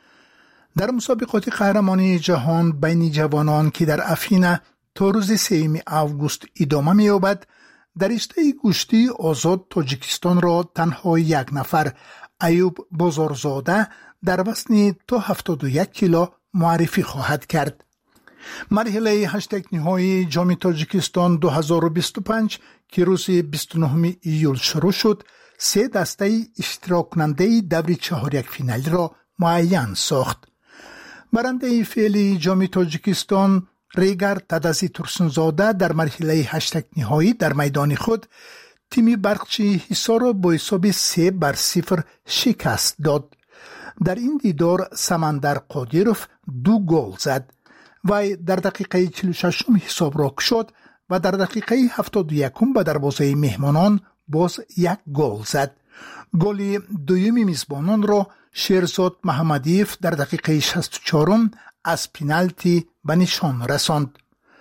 در مسابقات قهرمانی جهان بین جوانان که در افین تا روز 3 آگوست ادامه می یابد، در رشته گشتی آزاد تاجیکستان را تنها یک نفر ایوب بازارزاده در وزن تا 71 کیلو معرفی خواهد کرد. مرحله 8 نهایی جام تاجیکستان 2025 که روز 29 ایول شروع شد، 3 دسته اشتراک کننده دور 4-1 فینالی را معین ساخت. برنده فعلی جام تاجیکستان ریگر تدازی ترسنزاده در مرحله 8 نهایی در میدان خود تیم برقچی حصار را با حساب 3-0 شکست داد. در این دیدار سمندر قادیروف 2 گل زد و در دقیقه 46 حساب را کشاد و در دقیقه 71 به دروازه مهمانان باز 1 گل زد. گل دوم میزبانان را شیرزاد محمدیف در دقیقه 64 از پنالتی به نشان رساند.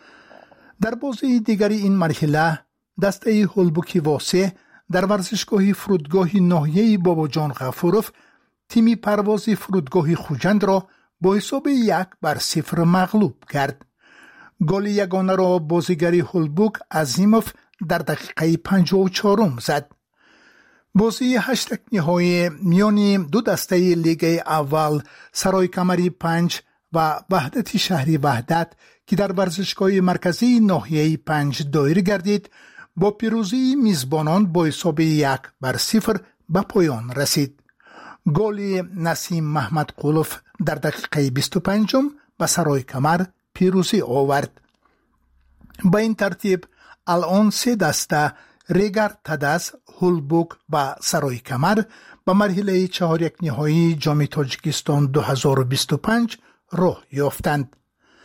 در بازی دیگری این مرحله دسته هولبوکی واسه در ورزشگاه فرودگاه ناحیه باباجان غفوروف تیم پرواز فرودگاه خوجند را با حساب 1-0 مغلوب کرد. گل یگانه را بازیگر هولبوک عظیموف در دقیقه 54 زد. بازی 8 نهایی میان دو دسته لیگ اول سرای کمری 5 و وحدت شهری وحدت که در ورزشگاه مرکزی ناحیه 5 دایر گردید با پیروزی میزبانان با حساب 1-0 به پایان رسید. گل نسیم محمد قلوف در دقیقه 25 به سرای کمر پیروزی آورد. با این ترتیب الان 3 دسته ریگر تداز، هولبوک و سرای کمر به مرحله 4-1 نهایی جام تاجیکستان 2025 راه یافتند.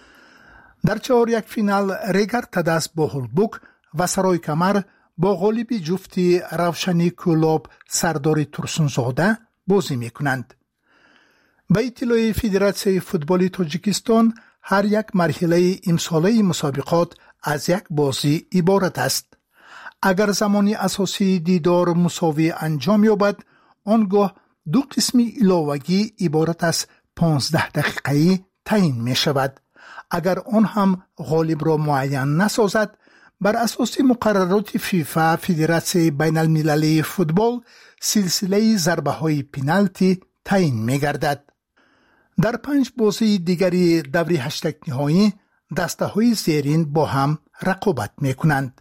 در 4-1 فینال ریگر تداز با هولبوک و سرای کمر با غالب جفتی روشنی کولاب سردار ترسنزاده بازی می کنند. به اطلاع فدراسیون فوتبال تاجیکستان هر یک مرحله امساله مسابقات از یک بازی عبارت است. اگر زمانی اساسی دیدار مساوی انجام یابد، آنگاه 2 قسم علاوگی عبارت از 15 دقیقه‌ای تعیین می شود. اگر آن هم غالب را معین نسازد، بر اساس مقررات فیفا فدراسیون بین المللی فوتبال سلسله ضربه های پنالتی تعیین می گردد. در 5 بازی دیگری دوری 8 نهایی دسته های زیرین با هم رقابت می کنند.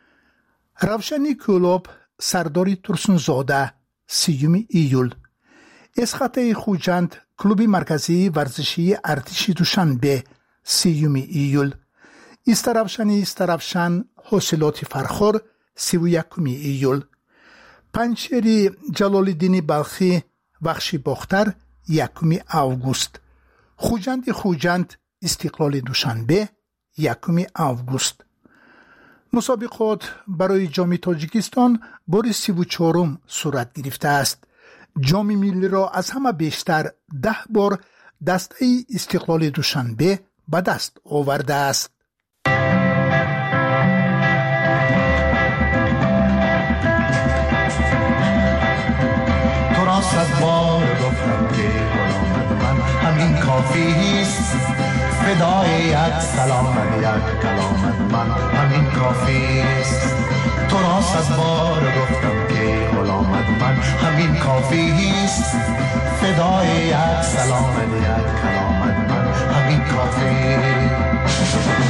روشنی کولاب سردار ترسنزاده 30 ایول، اسخط خوجند کلوب مرکزی ورزشی ارتش دوشنبه 30 ایول، استرافشن حاصلات فرخور 31 ایول، پنچری جلالالدین بلخی بخشی باختر 1 آگوست، خوجند استقلال دوشنبه 1 آگوست. مسابقات برای جام تاجیکستان بار 34 صورت گرفته است. جام ملی را از همه بیشتر 10 بار دسته استقلال دوشنبه به دست آورده است. تو را 100 بار گفتم که غلامت من همین کافی است، فدای یک سلامت یک کلامت من همین کافی است. تو را 100 بار گفتم که غلامت من همین کافی است، فدای یک سلامت یک کلامت من همین کافی است.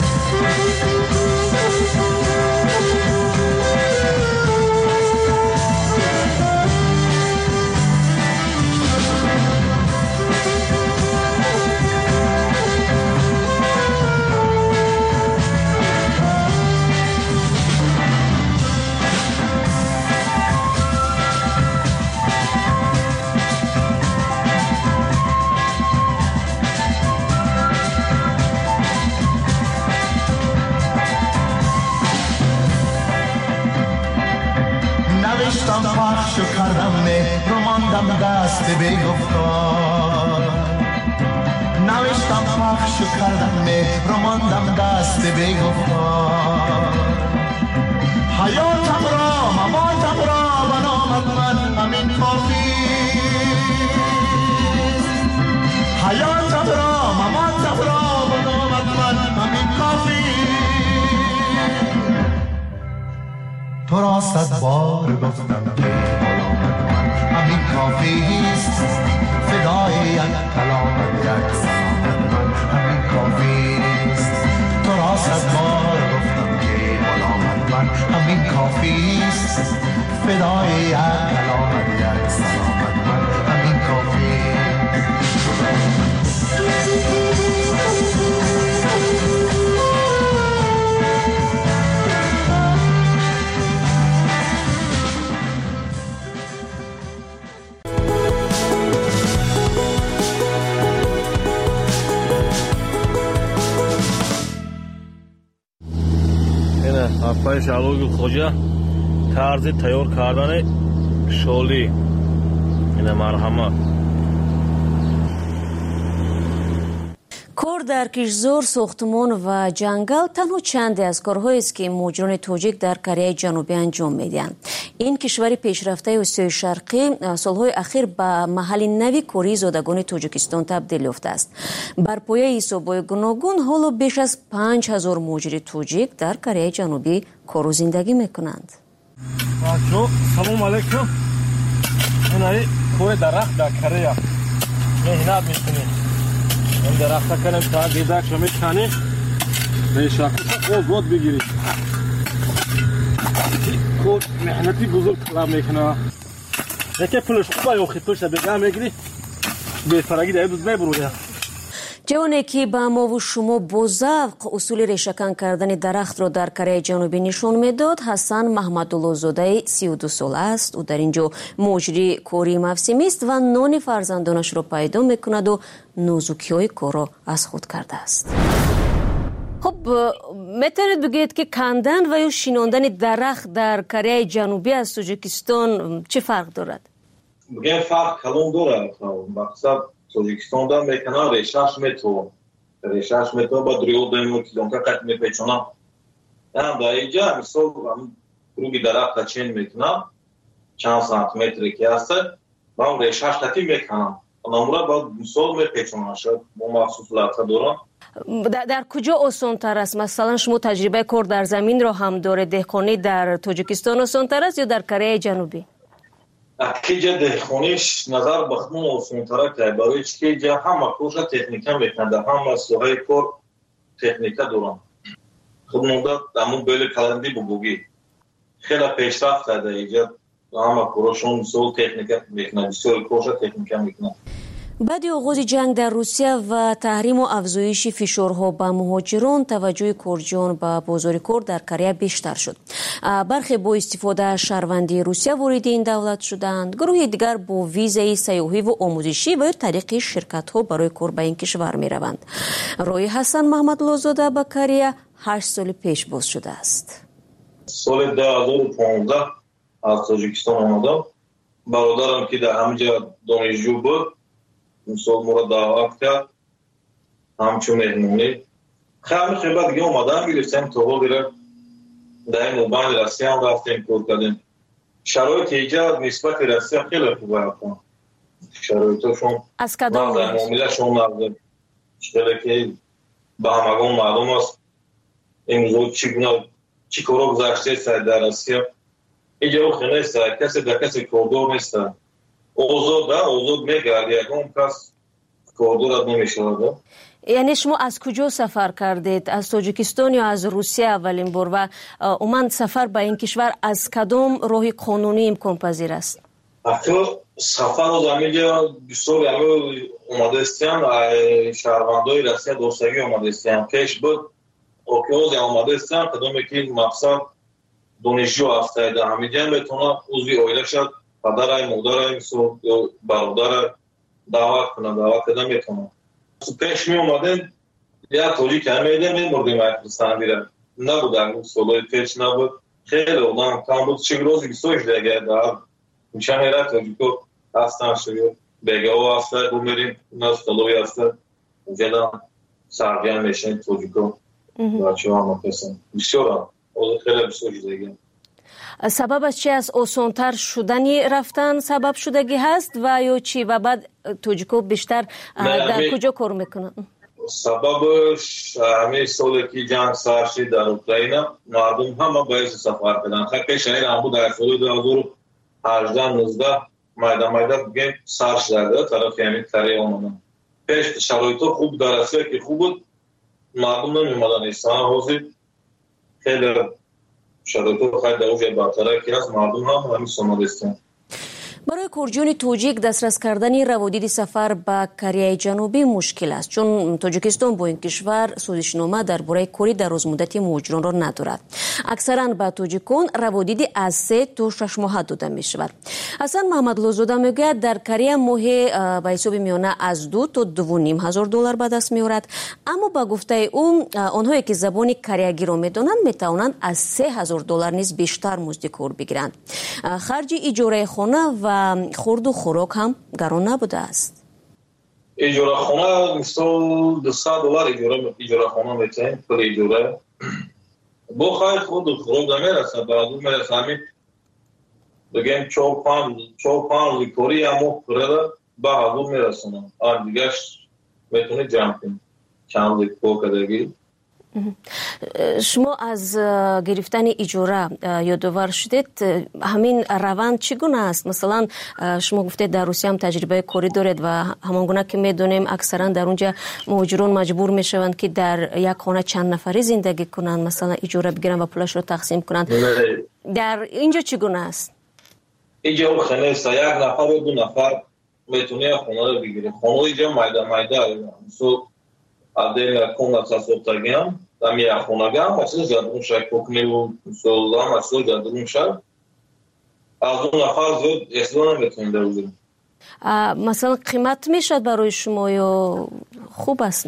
نوشتم پخش و کردم مهر و ماندم دست بی‌گفتار، نوشتم پخش و کردم مهر و ماندم دست بی‌گفتار. حیاتم را مماتم را به نامت من همین کافی، حیاتم را مماتم را به نامت من همین کافی. تو را 100 بار گفتم که غلامت من همین کافی است، فدای یک کلامت یک سلامت من همین کافی است. تو را 100 بار گفتم که غلامت من همین کافی است، فدای یک کلامت یک سلامت من همین کافی است. حرفای شعبال خوجه طرز تیار کردن شالی، این مرحمه کار در کشزار، ساختمان و جنگل تنها چندی از کارهایی است که مهاجران تاجیک در کره جنوبی انجام میدهند. این کشور پیشرفته آسیای شرقی سالهای اخیر به محل نوی کاری زادگان تاجیکستان تبدیل یافته است. بر پایه حسابهای گوناگون حالا بیش از 5000 مهاجر تاجیک در کره جنوبی کار و زندگی میکنند. سلام علیکم. این کوه درخت در کره مهنت میکنیم. این درخت کنیم تا دیدک شما میکنیم به شکل خود بگیرید. خود مهنتی بزرگ طلب میکنه. یکی پولش خوبه یا خیطوش بگه میگیری به فرگی در دوز ببروده. جوانی که به ما و شما با ذوق اصول ریشه‌کن کردن درخت را در کره جنوبی نشان میداد حسن محمدالله زاده 32 سال است. او در اینجا مجری کاری موسمی است و نان فرزندانش را پیدا میکند و نازکی‌های کار را از خود کرده است. خب میتونید بگید که کندن و یا شیناندن درخت در کره جنوبی از تاجیکستان چه فرق دارد؟ بگیم فرق کلان دارد. مقصد تاجیکستان میکنه ریشش میتو با دریو دایمو کیلومتر قط میپیچونم. هم در اینجا مثال روی درخت چین میکنم چند سانتیمتری که هست با اون ریشش قطی میکنم نمورا با مثال میپیچونم شد با مخصوص لطفه دارم. در کجا آسان تر است؟ مثلا شما تجربه کار در زمین را هم داره، دهقانی در تاجیکستان آسان تر است یا در کره جنوبی؟ که دهخونیش نظر بخمون آسان‌تره که برای که همه کارش تکنیکا میکنه، همه سوهای کار تکنیکا دارن. خود مدت همون بیل کلندی بگوگی خیلی پیشرفت کرده اینجا همه کارشون سو تکنیکا میکنه، بسیار کارش تکنیکا میکنه. بعد آغاز جنگ در روسیه و تحریم و افزایش فشارها به مهاجران، توجه کارجویان به بازار کار در کره بیشتر شد. برخی با استفاده از شهروندی روسیه وارد این دولت شدند، گروه دیگر با ویزای سیاحی و آموزشی و طریق شرکت ها برای کار به این کشور می روند. روی حسن محمدالله زاده به کره 8 سال پیش باز شده است. سال 2015 از تاجیکستان آمدم. برادرم که در همینجا دانشجو بود سال ما را دعوت کرد همچون مهمونی. خیلی بعد دیگه اومدم گرفتیم تا حال دیره در این موبایل روسیه هم رفتیم کار کردیم. شرایط اینجا نسبت روسیه خیلی خوبه هستن. شرایطشون از کدام معاملهشون نبوده خیلی که به همگان معلوم است امروز چی کارا گذشته است در روسیه. اینجا خیلی نیست، کسی در کسی کاردار نیست. اوضاع میگرد یکم کس کاردار نمیشود. یعنی شما از کجا سفر کردید؟ از تاجیکستان یا از روسیه اولین بار؟ و عموما سفر به این کشور از کدام راه قانونی امکان پذیر است؟ سفر از همینجا بسیار اومده استیم شهروندای روسیه دوستگی اومده استیم. پیش بود اوکیوز اومده استیم کدومی که مقصد دانشجو هسته در همینجا بتونه عضوی اویله شد پدر مادر برادر دعوت کنه دعوت کدام میتونه. پیش می اومدن یا تاجیک همیده میمردیم افغانستان دیره نبودن سالای پیش نبود خیلی اونم کم بود چه روزی بسوش دیگه در میشن ایره تاجیکو هستن شده بگه ها هسته بمیریم نستالوی هسته اونجا سرگن میشن تاجیکو بچه ها مقصن بسیار هم خیلی بسوش دیگه. سبب چی از آسانتر شدنی رفتن سبب شدگی هست و یا چی و بعد تاجیکو بیشتر در کجا کار میکنن؟ سببش همه سالی که جنگ سر شد در اوکراین مردم همه باید سفر کردن. خیلی شهر هم بود در سال 2018-19 مایده بگیم سر شده طرف همین تره آمدن. پیش شرایط خوب در روسیه که خوب بود مردم نمیمدن ایستان حوضی خیلی شرایط خیلی در اوجه برطره که از مردم هم همین سومدستان. برای کرجیان تاجیک دسترس کردن روادید سفر به کره جنوبی مشکل است چون تاجیکستان با این کشور سازشنامه درباره کاری در روزمدتی مهاجران را ندارد. اکثرا به تاجیکان روادیدی از 3 تا 6 ماه داده می شود. حسن محمدلوزاده میگوید در کره ماه به حساب میانه از 2 تا 2.5 هزار دلار به دست میآورد، اما با گفته او آنهایی که زبان کره‌گی را میدانند میتوانند از 3,000 دلار نیز بیشتر مزد کار بگیرند. خرج اجاره خانه و خورد و خوراک هم گران نبوده است. اجاره خانه مثل 200 دلار اجاره خانه میتونیم پر اجاره با خیلی خورد و خوراک نمیرسه بعدو میرسه همین بگیم 4-5 کاری هم پره به حضور میرسونم دیگهش میتونه جمع کنیم چند لیکو کدگی. شما از گرفتن اجاره یادآور شدید همین روند چگونه است؟ مثلا شما گفتید در روسیه هم تجربه کاری دارید و همانگونه که میدونیم اکثرا در اونجا مهاجران مجبور میشوند که در یک خانه چند نفری زندگی کنند، مثلا اجاره بگیرن و پولش رو تقسیم کنند. در اینجا چگونه است؟ اینجا خانه است یک نفر و 2 نفر میتونه خانه رو بگیره. خانه اینجا مایده عدم کمک ساختگیم دمی خونگیم مثل جدون شد کوکنی و سولدام مثل جدون شد از اون نفر زود اصلا نمیتونیم دوزیم. مثلا قیمت میشد برای شما یا خوب است؟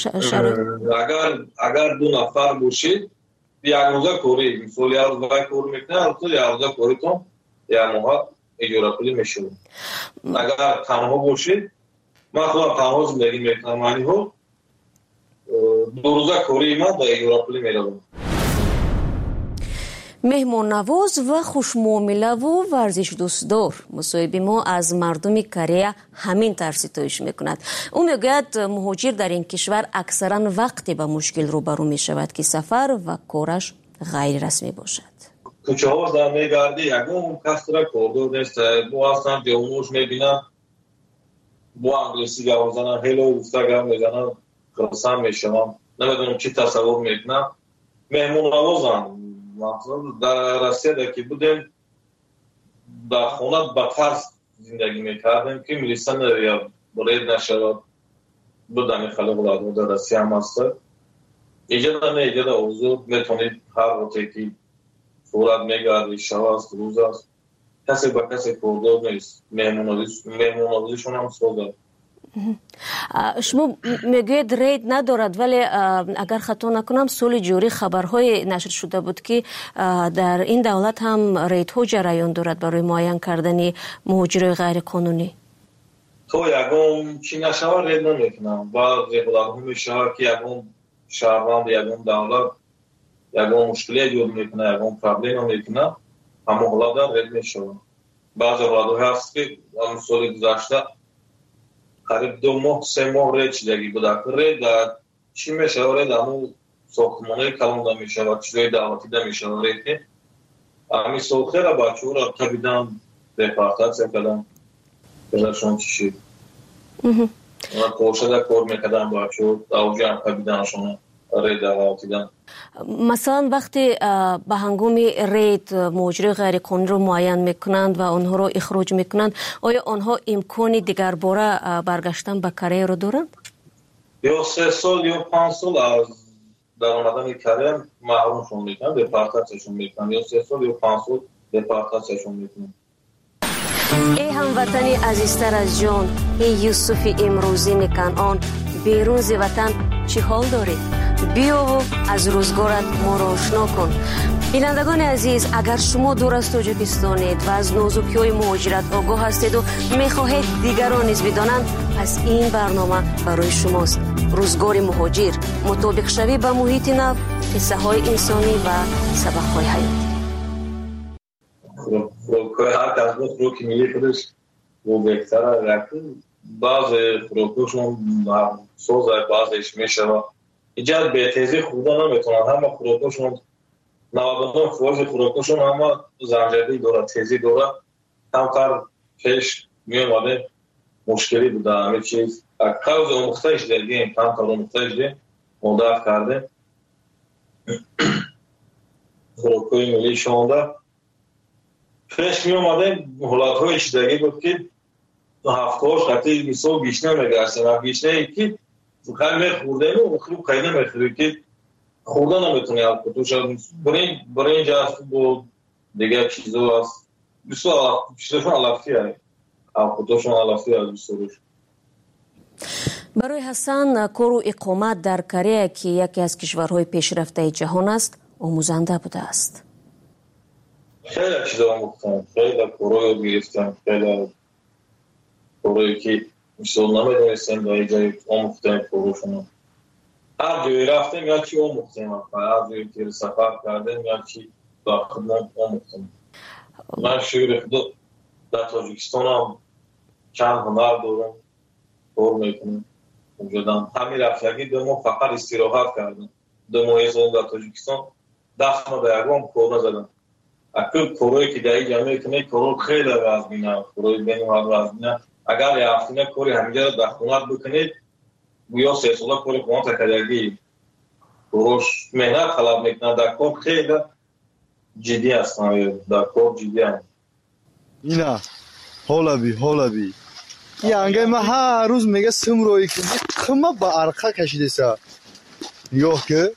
اگر 2 نفر باشید یک روزه کوری مثل یک روزه کور میکنه تو یک روزه کوری تو یک ماه اجاره پولی میشه. اگر تنها باشید من خودم تنها زندگی میکنم معنی ها 2 روزه کوری من در اجاره پولی میروم. مهمان نواز و خوشمعامله و ورزش دوستدار مصاحبه ما از مردم کره همین طرز ستایش میکند. او میگوید مهاجر در این کشور اکثرا وقتی به مشکل روبرو میشود که سفر و کارش غیر رسمی باشد. کوچه ها در میگردی یکم کس را کاردار نیست با اصلا جوانوش میبینم با انگلیسی گوه زنم هلو گفته گوه میزنم خرسان میشم نمیدونم چی تصور میکنم. مهمون نوازم در روسیه در که بودیم در خونه با ترس زندگی میکردیم که میلیسن یا برید نشد بودن خلق العادم در روسیه هم هست. ایجاد اوضوع میتونید هر وقتی که صورت میگردی شب است روز است کسی با کسی کردار نیست. مهمون نوازیشون هم سوزد شما میگوید رید ندارد، ولی اگر خطا نکنم سال جاری خبرهای نشر شده بود که در این دولت هم ریدها جریان دارد برای معاین کردن مهاجرای غیر قانونی. تو یکم چی نشود رید نمیکنم و خودم میشه که یکم شهروند یکم دولت یکم مشکلی ایجاد میکنه، یکم پرابلم میکنه، اما حالا رید میشه. بعضی حالات هست که سال گذشته قریب 2 ماه 3 ماه رید شدگی بوده که رید چی میشه رید همون ساختمانه کلان دا میشه و چیزای دعوتی دا میشه رید که همین سال خیلی بچه ها را تبیدن دپارتاسیا کردن بزرشان چی شد و پرشده کار میکردن بچه ها اوجه هم تبیدنشان رید دعوتی دن. مثلا وقتی به هنگام رید مهاجر غیر قانونی رو معاین میکنند و آنها رو اخراج میکنند، آیا آنها امکانی دیگر باره برگشتن به کره رو دارند؟ یا 3 سال یا 5 سال از در آمدن کره محرومشون میکنند، دپارتاسیشون میکنند، یا 3 سال یا 5 سال دپارتاسیشون میکنند. ای هموطنی عزیزتر از جان، ای یوسف امروزی کنعان، بیرون ز وطن چه حال دارید؟ بیا و از روزگارت ما را آشنا کن. بینندگان عزیز، اگر شما دور از تاجیکستانید و از نازکی‌های مهاجرت آگاه هستید و می‌خواهید دیگران نیز بدانند، پس این برنامه برای شماست. روزگار مهاجر، مطابق شوی به محیط نو، قصه‌های انسانی و سبق‌های حیاتی. فروکای هر کس بود فروکی میگه خودش و بهتره رکن بعض فروکوشون سوزه بعضش میشه و اینجا به تیزی خودا نمیتونن، همه فروکوشون 99% فروکوشون همه زنجیری داره، تیزی داره، کمتر پیش میومده مشکلی بوده همه چیز قوز امختهش دیدیم، کمتر امختهش دیم مدافع کرده فروکوی ملی شونده پیش می اومده حالات های اشتراکی بود که هفتهاش قطعی بیسو گیشنه میگرسه و گیشنه ای که خیلی خورده نو خیلی خیلی میخوری که خورده نمیتونی حل توش برای اینجا هست بود دیگه چیزا هست بیسو چیزشون علافی هست حل توشون علافی هست بیسو. برای حسن کار و اقامت در کره که یکی از کشورهای پیشرفته جهان است آموزنده بوده است. خیلی چیزا آموختم، خیلی کارهای گرفتم، خیلی کارهایی که مثل نمیدونستم در اینجا آموختم کارهاشون. هر جایی رفتم یا چی آموختم، هر جایی که سفر کردم یا چی در خدمت آموختم. من شعر خدا در تاجیکستان هم چند هنر دارم، کار میکنم. همین رفتگی 2 ماه فقط استراحت کردم. 2 ماه زمان در تاجیکستان 10 ماه در اقوام کار نزدم. اکل کارهایی که در اینجا میکنه کارها خیلی وزمینه، کارهای بین‌المللی وزمینه. اگر یه هفتینه کاری همینجا رو در خونت بکنید یا 3 ساله کاری خونت کردگی کارش مهنت طلب میکنه، در کار خیلی جدی هستن، در کار جدی هستن. اینا حالا بی یه انگه ما هر روز میگه سمروی کنی خمه با عرقه کشیده سا نگاه که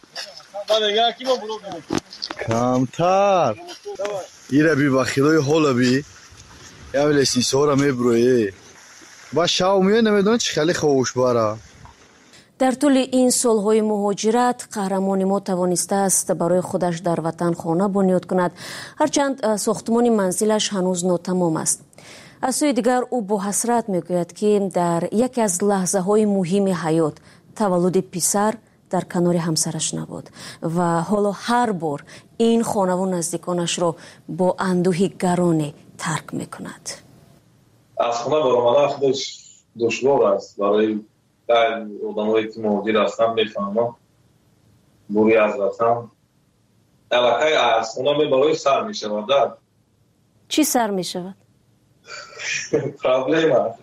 کمتر ایره بی بخیلای حالا بی یه ولی سیسا را میبروی و شاومیه نمیدونه چه خیلی خوش باره. در طول این سالهای مهاجرت قهرمان ما توانسته است برای خودش در وطن خانه بنیاد کند، هرچند ساختمان منزلش هنوز ناتمام است. از سوی دیگر او با حسرت میگوید که در یکی از لحظه های مهم حیات تولد پسر در کنار همسرش نبود و حالا هر بار این خانه و نزدیکانش را با اندوهی گران ترک میکند. از خانه برآمدن خودش دشوار است برای آدمایی که مهاجر هستن، میفهمم دوری از وطن الکی از خانه برای سر میشود. چی سر میشود؟ پرابلم است،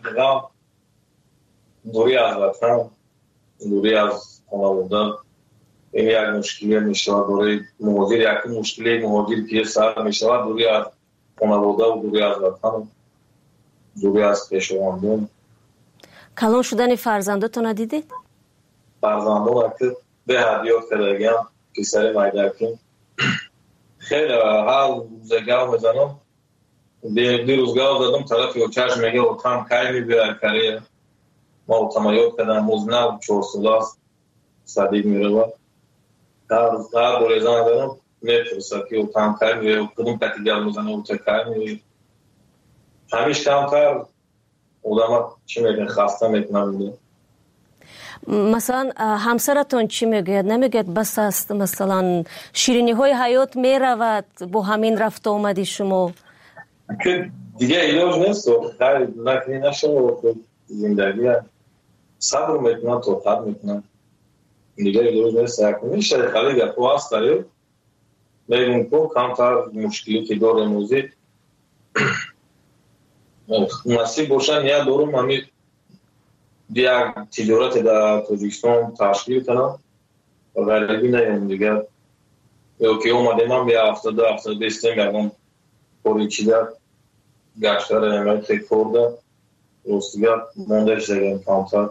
دوری از وطن، دوری از خانواده، این یک مشکلی میشود برای مهاجر. یک مشکلی مهاجر که سر میشود دوری از خانواده و دوری از وطن، دوری از پیشواندون. کلان شدن فرزندتون را دیدید؟ فرزندان که به هدیات کردگیم پسر مایدکیم خیلی هر روزگاه میزنم، دی روزگاه زدم طرف و چشم میگه و تام کاری میبیرد کریه ما تمایل کردم مزنه 4 ساله است صدیق میره هر بار زن دارم میپرسد که او کمتر میره کدوم کتیگر مزنه او تکر میره همیش کمتر آدم چی میگن خسته میکنم. مثلا همسرتون چی میگوید؟ نمیگوید بس است مثلا شیرینی های حیات میرود با همین رفت آمدی شما که دیگه علاج نیست و خیلی نکنی نشه و زندگی صبر میکنن توقف میکنن دیگه علاج نیست میشه خیلی گفت هست داریم میگون که کمتر مشکلی که داره موزی نصیب باشن یا دارم همی یک تجارت در تاجیکستان تشکیل کنم و غریبی نیم دیگه یا که اومدیم هم بیا 70 بیستیم یکم پوری چیده گشتر نمیاد خیلی کرده روستیگر موندهش دیگه کمتر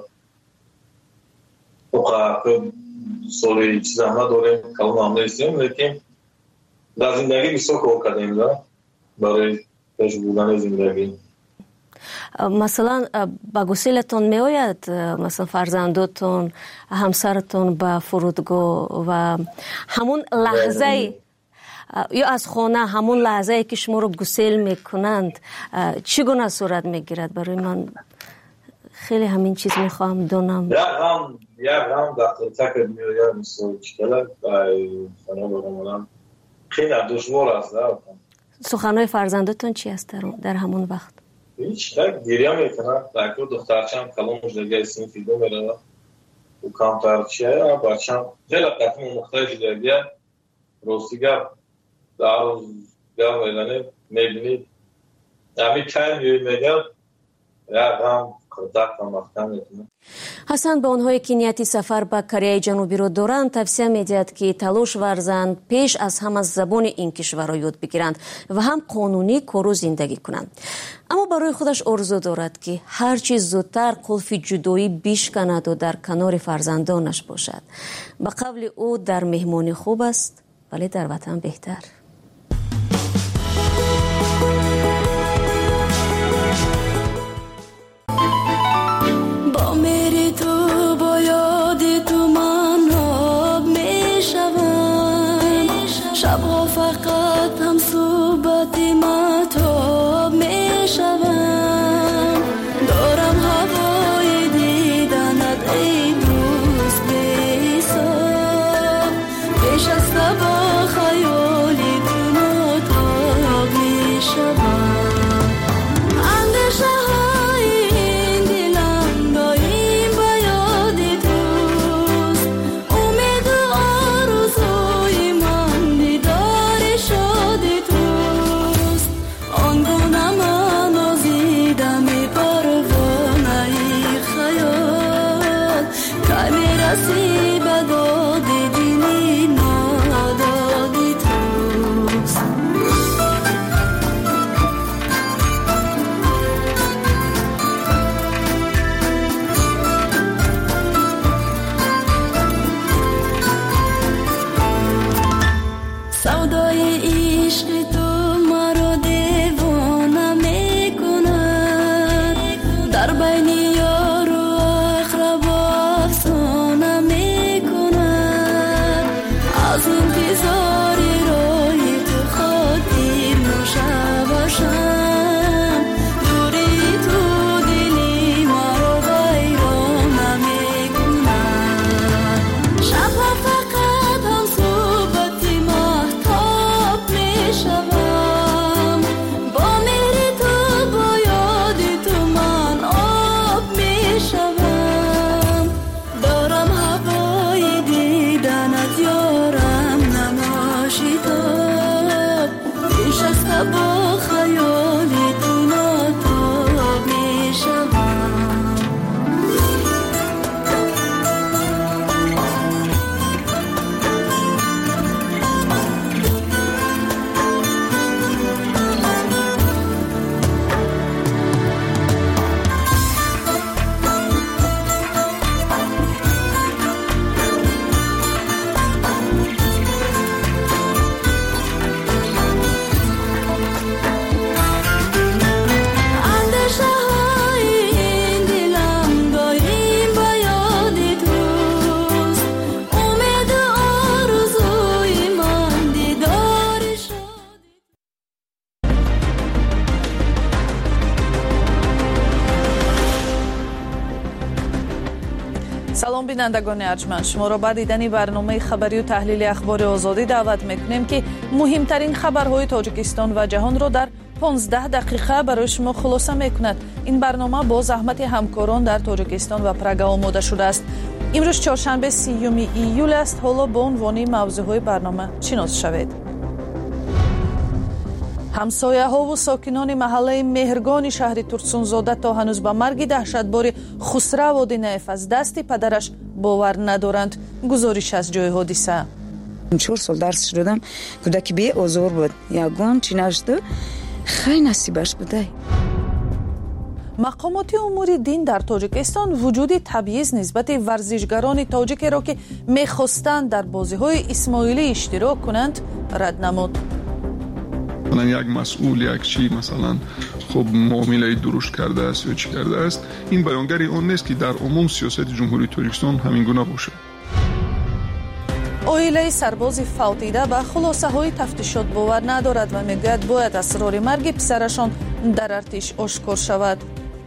که سالی چیز هم نداریم کلون هم نیستیم لیکن در زندگی بسیار کار کردیم برای پیش بودن زندگی. مثلا با گسیلتون می آید مثلا فرزندتون همسرتون به فرودگاه و همون لحظه یا از خانه همون لحظه که شما رو گسیل میکنند چگونه صورت میگیرد؟ برای من خیلی همین چیز میخوام دونم. یک هم دختر تکر میاید مثل چکلک خانه برمونم خیلی دشوار است. سخنهای فرزندتون چی است در همون وقت؟ هیچ گریه میکنن تاکر دخترچم کلام مجدگی سنفی دو میره و کمتر چیه بچم خیلی قطعم مختلف دیگه روستیگر در روز گم میدنه میبینید همین کم میگه یا هم خردک هم وقتا میتونه. حسن به آنهایی که نیتی سفر به کره جنوبی رو دارند توصیه میدهد که تلاش ورزند پیش از هم از زبان این کشور را یاد بگیرند و هم قانونی کار و زندگی کنند. اما برای خودش آرزو دارد که هر چیز زودتر قلف جدایی بیشکند و در کنار فرزندانش باشد. به قول او در مهمانی خوب است ولی در وطن بهتر. شبها فقط هم صحبت مهتاب می شوم دارم هوای دیدنت ای دوست بی‌حساب پیش از با خیالی تو تاب می شوم اندیشه های این دلم دایم به یاد توست امید و آرزوی من شادی توست آنگونه من آزیدم پروانه خیال که میرسی به داد دلی نادادی توست سودای عشق تو مرا دیوانه میکند در بین یار و اقربا افسانه میکند از انتظار روی تو خاطر نشوشم دوری تو دلی مرا ویرانه میکند شبها فقط هم صحبت شوم با مهر تو با یاد تو من آب می شوم دارم هوای دیدنت یارم نماشیداب پیش از با خیالی تو ناتاب می شوم بینندگان ارجمند، شما را به دیدن برنامه خبری و تحلیل اخبار آزادی دعوت میکنیم که مهمترین خبرهای تاجیکستان و جهان را در 15 دقیقه برای شما خلاصه میکند. این برنامه با زحمت همکاران در تاجیکستان و پراگ آماده شده است. امروز چهارشنبه 30 ایول است. حالا با عنوان موضوعهای برنامه شناس شوید. همسایه‌ها و ساکنان محله مهرگان شهر ترسونزاده تا هنوز به مرگ دهشتبار خسرو ودینایف از دست پدرش باور ندارند. گزارش از جای حادثه. 4 سال درس شدم، کودکی بی آزار بود. یگان چی نشده خیلی نصیبش بوده. مقامات امور دین در تاجیکستان وجود تبعیض نسبت ورزشگران تاجیک را که می‌خواستند در بازی‌های اسماعیلی اشتراک کنند رد نمود. مثلا یک مسئول یک چی مثلا خب معامله درست کرده است یا چی کرده است، این بیانگری اون نیست که در عموم سیاست جمهوری تاجیکستان همین گونه باشه. عائله سرباز فوتیده به خلاصه های تفتیشات باور ندارد و میگوید باید اسرار مرگ پسرشان در ارتش آشکار شود.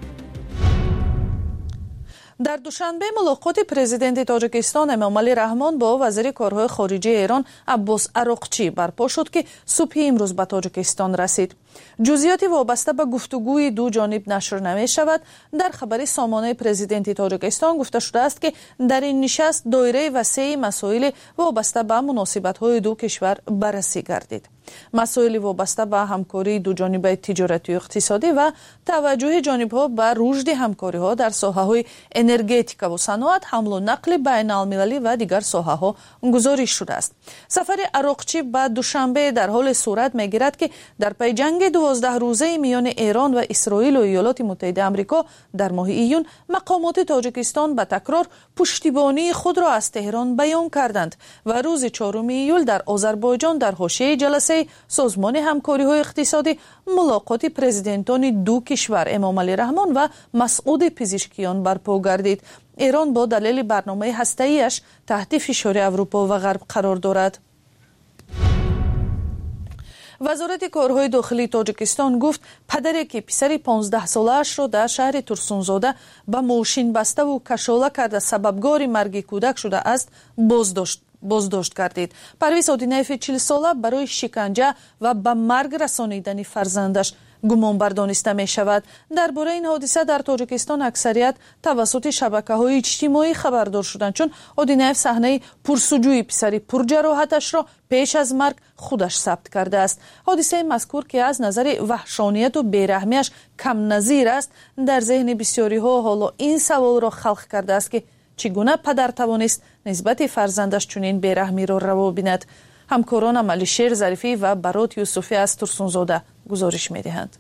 در دوشنبه ملاقات پرزیدنت تاجیکستان امامعلی رحمان با وزیر کارهای خارجه ایران عباس عراقچی برپا شد که صبح امروز به تاجیکستان رسید. جزئیاتی وابسته به گفتگوی دو جانب نشر نمی شود. در خبر سامانه پرزیدنت تاجیکستان گفته شده است که در این نشست دایره وسیع مسائل وابسته به مناسبت‌های دو کشور بررسی گردید. مسائل وابسته به همکاری دو جانبه تجارتی و اقتصادی و توجه جانب‌ها به رشد همکاری‌ها در ساحه‌های انرژتیک و صنعت، حمل و نقل بین‌المللی و دیگر ساحه‌ها گزارش شده است. سفر عراقچی به دوشنبه در حال صورت می‌گیرد که در پی جنگ 12 روزه میان ایران و اسرائیل و ایالات متحده آمریکا در ماه ایون مقامات تاجیکستان به تکرار پشتیبانی خود را از تهران بیان کردند و روز 4 ایول در آذربایجان در حاشیه جلسه سازمان همکاری‌های اقتصادی ملاقات پرزیدنتان دو کشور امامعلی رحمان و مسعود پزشکیان برپا گردید. ایران با دلیل برنامه هسته‌ایش تحت فشار اروپا و غرب قرار دارد. وزارت کارهای داخلی تاجیکستان گفت پدری که پسر 15 ساله‌اش را در شهر ترسونزاده به ماشین بسته و کشاله کرده سببگار مرگ کودک شده است بازداشت کردید. پرویز ودینایف 40 ساله برای شکنجه و به مرگ رسانیدن فرزندش گمانبر دانسته می شود. درباره این حادثه در تاجیکستان اکثریت توسط شبکه‌های اجتماعی خبردار شدند، چون ودینایف صحنه پرسجوی پسری پرجراحتش را پیش از مرگ خودش ثبت کرده است. حادثه مذکور که از نظر وحشانیت و بیرحمیش کم نظیر است، در ذهن بسیاری ها حالا این سوال را خلق کرده است که چگونه پدر توانست نسبت فرزندش چنین بیرحمی را روا بیند. همکارانم علیشیر ظریفی و برات یوسفی از ترسونزاده گزارش می‌دهند.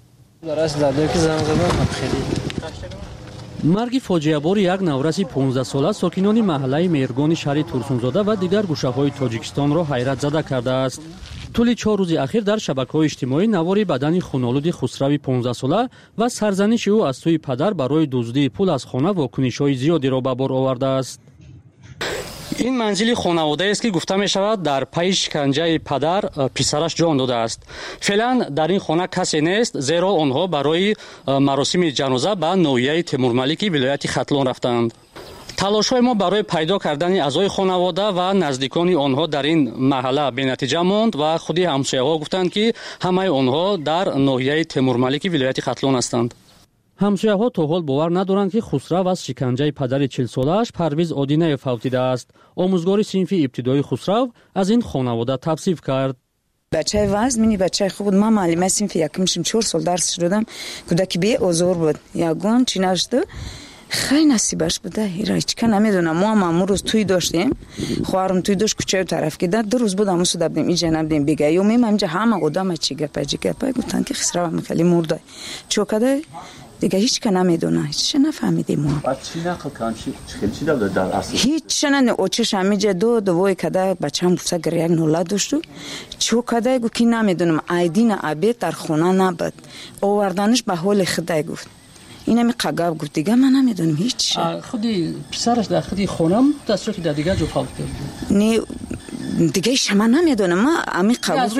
مرگ فاجعه‌بار یک نورس 15 ساله ساکنان محله مهرگان شهر ترسونزاده و دیگر گوشه‌های تاجیکستان را حیرت زده کرده است. طول 4 روز اخیر در شبکه‌های اجتماعی نوار بدن خونالود خسرو 15 ساله و سرزنش او از سوی پدر برای دزدی پول از خانه واکنش‌های زیادی را به بار آورده است. این منزل خانواده است که گفته می شود در پی شکنجه پدر پسرش جان داده است. فعلا در این خانه کسی نیست، زیرا آنها برای مراسم جنازه به ناحیه تیمورملک ولایت ختلان رفتند. تلاش‌های ما برای پیدا کردن اعضای خانواده و نزدیکان آنها در این محله بی‌نتیجه ماند و خود همسایه‌ها گفتند که همه آنها در ناحیه تیمورملک ولایت ختلان هستند. همسایه‌ها تا حال باور ندارند که خسرو از شکنجه پدر 40 ساله‌اش پرویز ودینایف فوتیده است. آموزگار صنف ابتدایی خسرو از این خانواده توصیف کرد. بچه وزمینی بچه خوب ما معلم صنف یکم 4 سال درس شدم، کودکی بی آزار بود. یگان چی نشده خیلی نصیبش بوده. هیچ که نمیدونم. ما هم روز توی داشتیم، خواهرم توی داشت کوچه طرف که 2 روز بود همون سود بدیم اینجا نبودیم بگه یومی همینجا همه آدم چی گپه گفتن که خسرو هم خیلی مرده چوکده دیگه. هیچ که نمیدونه، هیچ نفهمیدیم ما. بعد چی نقل کن چی داد در اصل؟ هیچ نه اوچش همیجا دوای کده بچه‌م گفته گریه نولا داشت چوکده گفت که نمیدونم ایدین ابی در خونه نبود آوردنش به حال خدای گفت. اینا می قگاب گفت دیگه من نمیدونم هیچ. خودی پسرش در خودی خونم دستش که در دیگه جو فوت کرد. نه دیگه شما نمیدونم. ما امی قگوف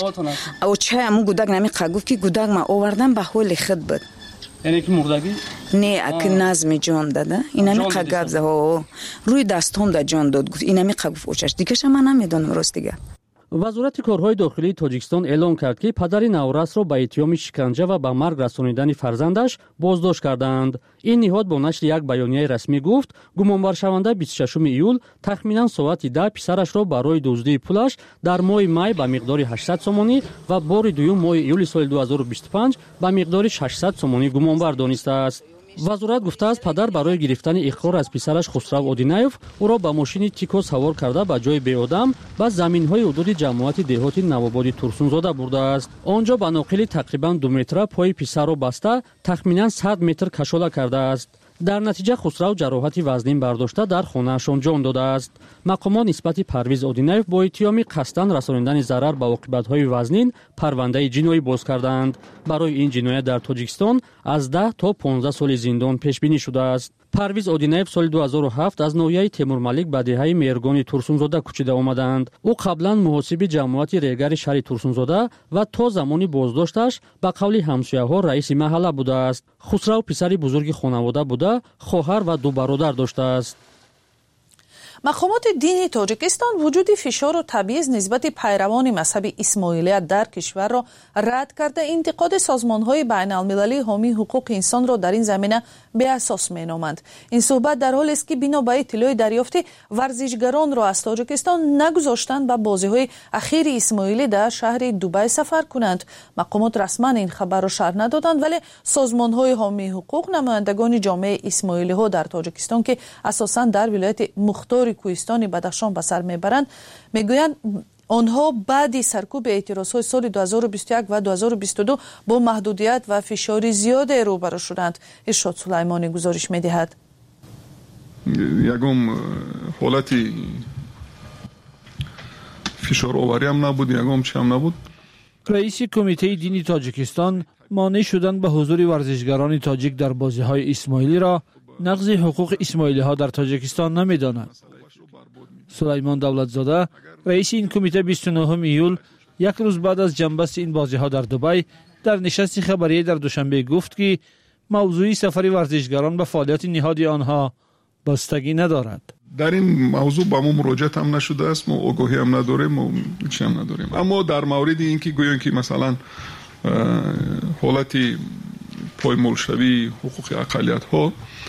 اوچه همون گودک نمی قگوف که گودک ما آوردن به حال خود بود. یعنی که مردگی؟ نه اک نظم جان داده اینا می قگبزه ها روی دستام دا جان داد گفت اینا می قگف اوچش دیگه من نمیدونم راست دیگه. وزارت کارهای داخلی تاجیکستان اعلام کرد که پدر نورس را به اتهام شکنجه و به مرگ رسانیدن فرزندش بازداشت کردند. این نهاد با نشر یک بیانیه رسمی گفت گمانبر شونده 26 ایول تخمینا ساعت 10 پسرش را برای دزدی پولش در ماه می به مقدار 800 سومانی و بار دوم ماه ایول سال 2025 به مقدار 600 سومانی گمانبر دانسته است. وزارت گفته است پدر برای گرفتن اخراج از پسرش خسرو آدینایف او را به ماشین تیکو سوار کرده به جای بی‌آدم به زمین‌های حدود جماعت دهاتی نوآباد ترسونزاده برده است. آنجا به ناقل تقریباً 2 متر پای پسر را بسته تخمیناً 100 متر کشاله کرده است. در نتیجه خسرو جراحت وزنین برداشته در خانه‌شان جان داده است. مقامات نسبت پرویز آدینایف با اتهام قصداً رسانیدن ضرر به عاقبت‌های وزنین پرونده جنایی باز کردند. برای این جنایت در تاجیکستان از 10 تا 15 سال زندان پیش بینی شده است. پرویز آدینایف سال 2007 از ناحیه تیمورملک به دهه مهرگان ترسونزاده کوچیده آمدند. او قبلا محاسب جماعت ریگر شهر ترسونزاده و تا زمانی بازداشتش به قول همسایه‌ها رئیس محله بوده است. خسرو پسری بزرگ خانواده بوده، خواهر و 2 برادر داشته است. مقامات دینی تاجیکستان وجود فشار و تبعیض نسبت پیروان مذهب اسماعیلیت در کشور را رد کرده انتقاد سازمان‌های بین‌المللی حامی حقوق انسان را در این زمینه بی‌اساس می‌نامند. این صحبت در حالی است که بنا به اطلاع دریافتی ورزشگران را از تاجیکستان نگذاشتند به بازی‌های اخیر اسماعیلی در شهر دبی سفر کنند. مقامات رسما این خبر را شرح ندادند ولی سازمان‌های حامی حقوق نمایندگان جامعه اسماعیلی‌ها در تاجیکستان که اساساً در ولایت مختار کوهستان بدخشان به سر میبرند میگویند آنها بعد سرکوب اعتراضهای سال 2021 و 2022 با محدودیت و فشار زیاد روبرو شدند. ارشاد سلیمانی گزارش میدهد. یکم حالتی فشار آوری هم نبود، یکم چی هم نبود. رئیس کمیته دینی تاجیکستان مانع شدن به حضور ورزشگران تاجیک در بازی‌های اسماعیلی را نقض حقوق اسماعیلی‌ها در تاجیکستان نمی‌داند. سلیمان دولتزاده رئیس این کمیته 29 ایول یک روز بعد از جنبست این بازی‌ها در دبی در نشست خبری در دوشنبه گفت که موضوع سفر ورزشگران به فعالیت نهاد آنها بستگی ندارد. در این موضوع با ما مراجعت هم نشده است، ما آگاهی هم نداریم و چی هم نداریم. اما در مورد اینکه گویان که مثلا حالتی پایمال شوی حقوق اقلیت‌ها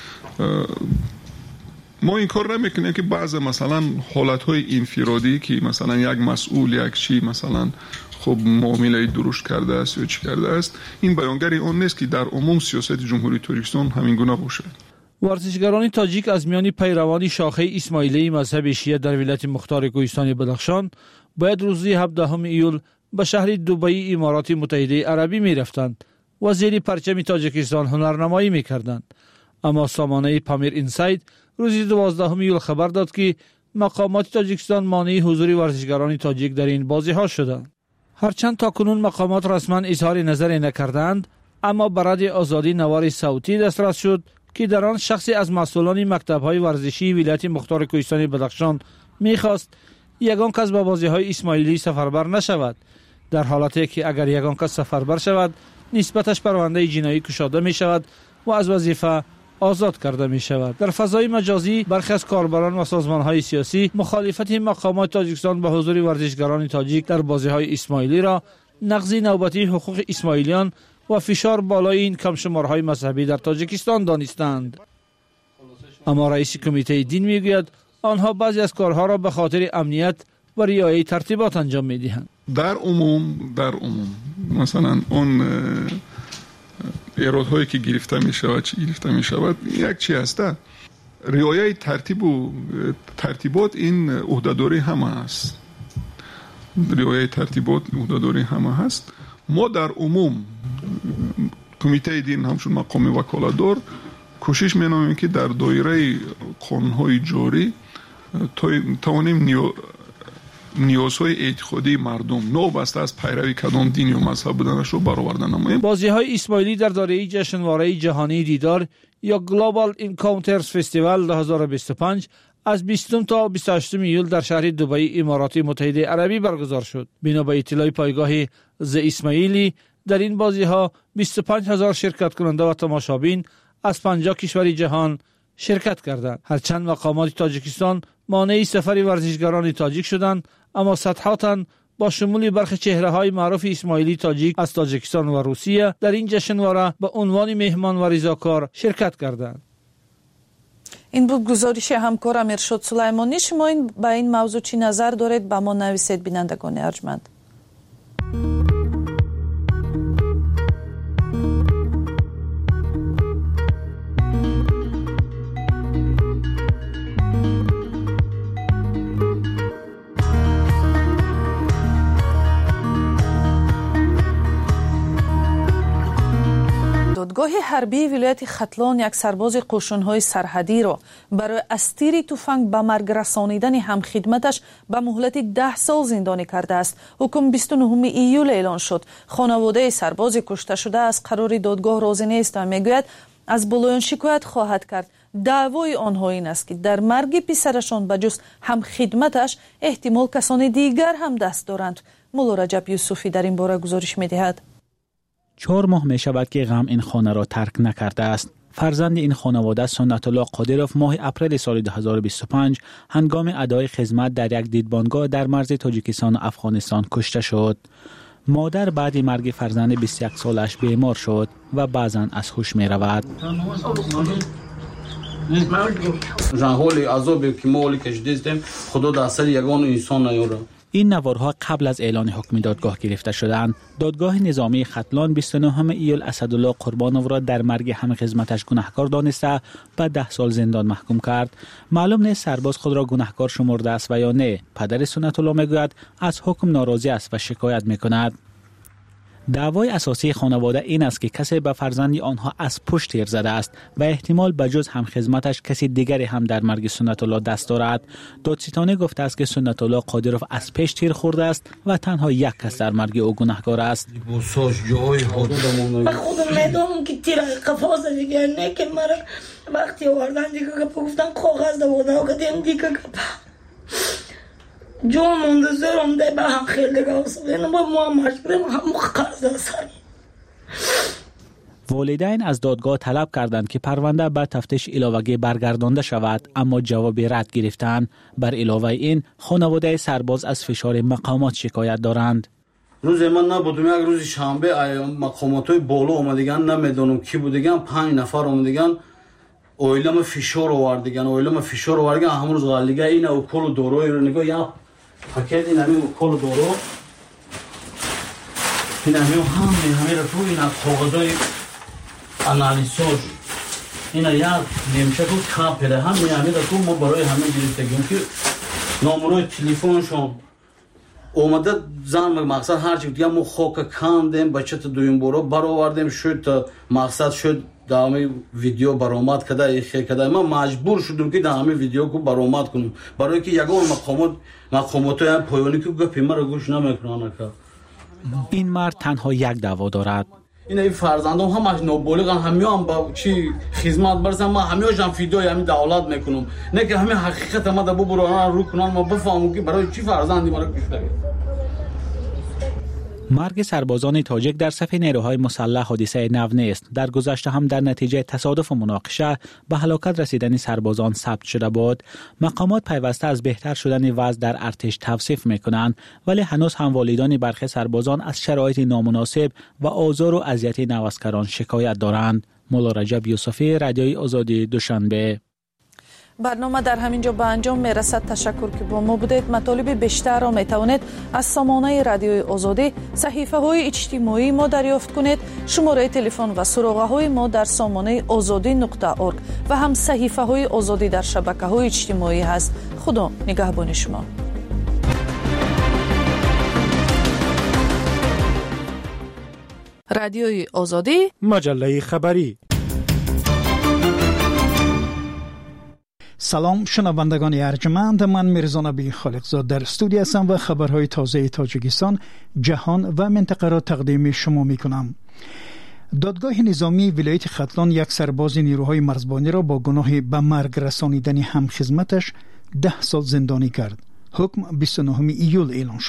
ما این کار نمیکنیم که بعض مثلا حالت‌های انفرادی که مثلا یک مسئول یک چی مثلا خب معامله درست کرده است یا چی کرده است، این بیانگری اون نیست که در عموم سیاست جمهوری تاجیکستان همین گونه باشه. ورزشگران تاجیک از میان پیروان شاخه اسماعیلی مذهب شیعه در ولایت مختار کوهستان بدخشان باید روز 17 ایول به شهر دبی امارات متحده عربی می رفتند و زیر پرچم تاجیکستان هنرنمایی می کردند. اما سامانه پامیر اینساید روز 12 ایول خبر داد که مقامات تاجیکستان مانع حضور ورزشگران تاجیک در این بازی‌ها شدند. هرچند تاکنون مقامات رسما اظهار نظر نکردند، اما برند آزادی نوار صوتی دسترس شد که در آن شخصی از مسئولان مکتب‌های ورزشی ولایت مختار کوهستان بدخشان می‌خواست یگان کس به بازی‌های اسماعیلی سفربر نشود، در حالتی که اگر یگان کس سفربر شود نسبتش پرونده جنایی گشوده می‌شود و از وظیفه آزاد کرده می شود. در فضای مجازی برخی از کاربران و سازمان‌های سیاسی مخالفت مقامات تاجیکستان به حضور ورزشگران تاجیک در بازی‌های اسماعیلی را نقض نوبتی حقوق اسماعیلیان و فشار بالای این کم شمارهای مذهبی در تاجیکستان دانستند. اما رئیس کمیته دین میگوید آنها بعضی از کارها را به خاطر امنیت و رعایت ترتیبات انجام می‌دهند. در عموم مثلا اون ایرادهایی که گرفته می شود یک چی هسته، رعایت ترتیب و ترتیبات این عهده‌داری همه است. رعایت ترتیبات عهده‌داری همه هست. ما در عموم کمیته دین همچون مقام وکالتدار کوشش می‌نماییم که در دایره قانون‌های جاری توانیم نیازهای اعتقادی مردم نوبسته از پیروی کدام دین یا مذهب بودنش رو برآورده نماییم. بازی‌های اسماعیلی در دایره جشنواره جهانی دیدار یا گلوبال اینکاونترز فستیوال 2025 از 20 تا 28 ایول در شهر دبی امارات متحده عربی برگزار شد. بنا به اطلاع پایگاه ز اسماعیلی در این بازی‌ها 25000 شرکت کننده و تماشابین از 50 کشور جهان شرکت کردند. هرچند مقامات تاجیکستان مانع سفر ورزشکاران تاجیک شدند، اما صدها تن با شمول برخی چهره‌های معروف اسماعیلی تاجیک از تاجیکستان و روسیه در این جشنواره به عنوان مهمان و رضاکار شرکت کردند. این بود گزارش همکارم ارشاد سلیمانی. شما با این موضوع چی نظر دارید؟ با ما نویسید بینندگان ارجمند. دادگاه حربی ولایت ختلان یک سرباز قشون‌های سرحدی را برای از تیر تفنگ به مرگ رسانیدن همخدمتش به مهلت 10 سال زندانی کرده است. حکم 29 ایول اعلان شد. خانواده سرباز کشته شده از قرار دادگاه راضی نیست و میگوید از بالایان شکایت خواهد کرد. دعوای آنها این است که در مرگ پسرشان بجز همخدمتش احتمال کسان دیگر هم دست دارند. مولا رجب یوسفی در این باره گزارش می‌دهد. 4 ماه می شود که غم این خانه را ترک نکرده است. فرزند این خانواده سنت الله قادروف ماه اپریل سال 2025 هنگام ادای خدمت در یک دیدبانگاه در مرز تاجیکستان و افغانستان کشته شد. مادر بعد مرگ فرزند 21 سالش بیمار شد و بعضاً از هوش می رود. جنحال عذابی که ما ولی کشیدیم خدا در سر یگان انسان نیاره. این نوارها قبل از اعلان حکم دادگاه گرفته شدند. دادگاه نظامی ختلان 29 ایول اسدالله قربانوف را در مرگ همخدمتش گناهکار دانسته به 10 سال زندان محکوم کرد. معلوم نیست سرباز خود را گناهکار شمرده است و یا نه. پدر سنت الله میگوید از حکم ناراضی است و شکایت میکند. دعوای اساسی خانواده این است که کسی به فرزندی آنها از پشت تیر زده است و احتمال بجز همخدمتش کسی دیگری هم در مرگ سنت الله دست دارد. دادستانی گفته است که سنت الله قادروف از پیش تیر خورده است و تنها یک کس در مرگ او گناهکار است. من خودم میدونم که تیر قفا زده دیگه نه که مرا وقتی آوردن دیگه گفتن کاغذ دوادن و کدیم دیگه جون مونده زرم ده به هم خیلی دیگه اصلا با ما مجبوریم هم قرض سر. والدین از دادگاه طلب کردند که پرونده به تفتیش علاوگی برگردانده شود، اما جواب رد گرفتند. بر علاوه این خانواده سرباز از فشار مقامات شکایت دارند. روز من نبودم، یک روز شنبه مقاماتای بالا اومدگن، نمیدونم کی بودگن، 5 نفر اومدگن اویلم فشار آوردگن، همون روز غلیگه این اوکل داروی رو نگاه یا پاکت این همین اوکل دارو این همین رو تو این کاغذای انالیزش این یک نمیشه که کاپره همین رو ما برای همین گرفتگیم که نامروی تلفنشون اومده زن مقصد هرچی دیگه ما خوک کندیم بچه تا دویم برو برآوردیم شد تا مقصد شد در همه ویدیو برآمد کده ایخی کده ما مجبور شدیم که در همه ویدیو کو برآمد کنیم برای که یگان مقامات هم پایانی که گفت ما رو گوش نمیکنن. این مرد تنها یک دعوا دارد. این فرزندان همش نابالغن، همیان با چی خدمت برسن، ما همیاشم فیدای همین دولت میکنم، نه که همین حقیقت ما دبو بران رو کنن ما بفهمیم که برای چی فرزندی ما رو کشته. مرگ سربازان تاجیک در صف نیروهای مسلح حادثه نو نیست. در گذشته هم در نتیجه تصادف و مناقشه به هلاکت رسیدن سربازان ثبت شده بود. مقامات پیوسته از بهتر شدن وضع در ارتش توصیف میکنند، ولی هنوز هم والدان برخی سربازان از شرایط نامناسب و آزار و اذیت نوسکران شکایت دارند. مولا رجب یوسفی، رادیوی آزادی، دوشنبه. برنامه در همینجا به انجام میرسد. تشکر که با ما بودید. مطالب بیشتر را میتوانید از سامانه رادیوی آزادی، صحیفه های اجتماعی ما دریافت کنید. شماره تلفن و سراغه های ما در سامانه azadi.org و هم صحیفه های آزادی در شبکه های اجتماعی هست. خدا نگهبان شما. رادیوی آزادی، مجله خبری. سلام شنوندگان ارجمند، من میرزا نبی خالقزاد در استودیو هستم و خبرهای تازه تاجیکستان، جهان و منطقه را تقدیم شما می کنم. دادگاه نظامی ولایت ختلان یک سرباز نیروهای مرزبانی را با گناه به مرگ رسانیدن همخدمتش 10 سال زندانی کرد. حکم 29 ایول اعلان شد.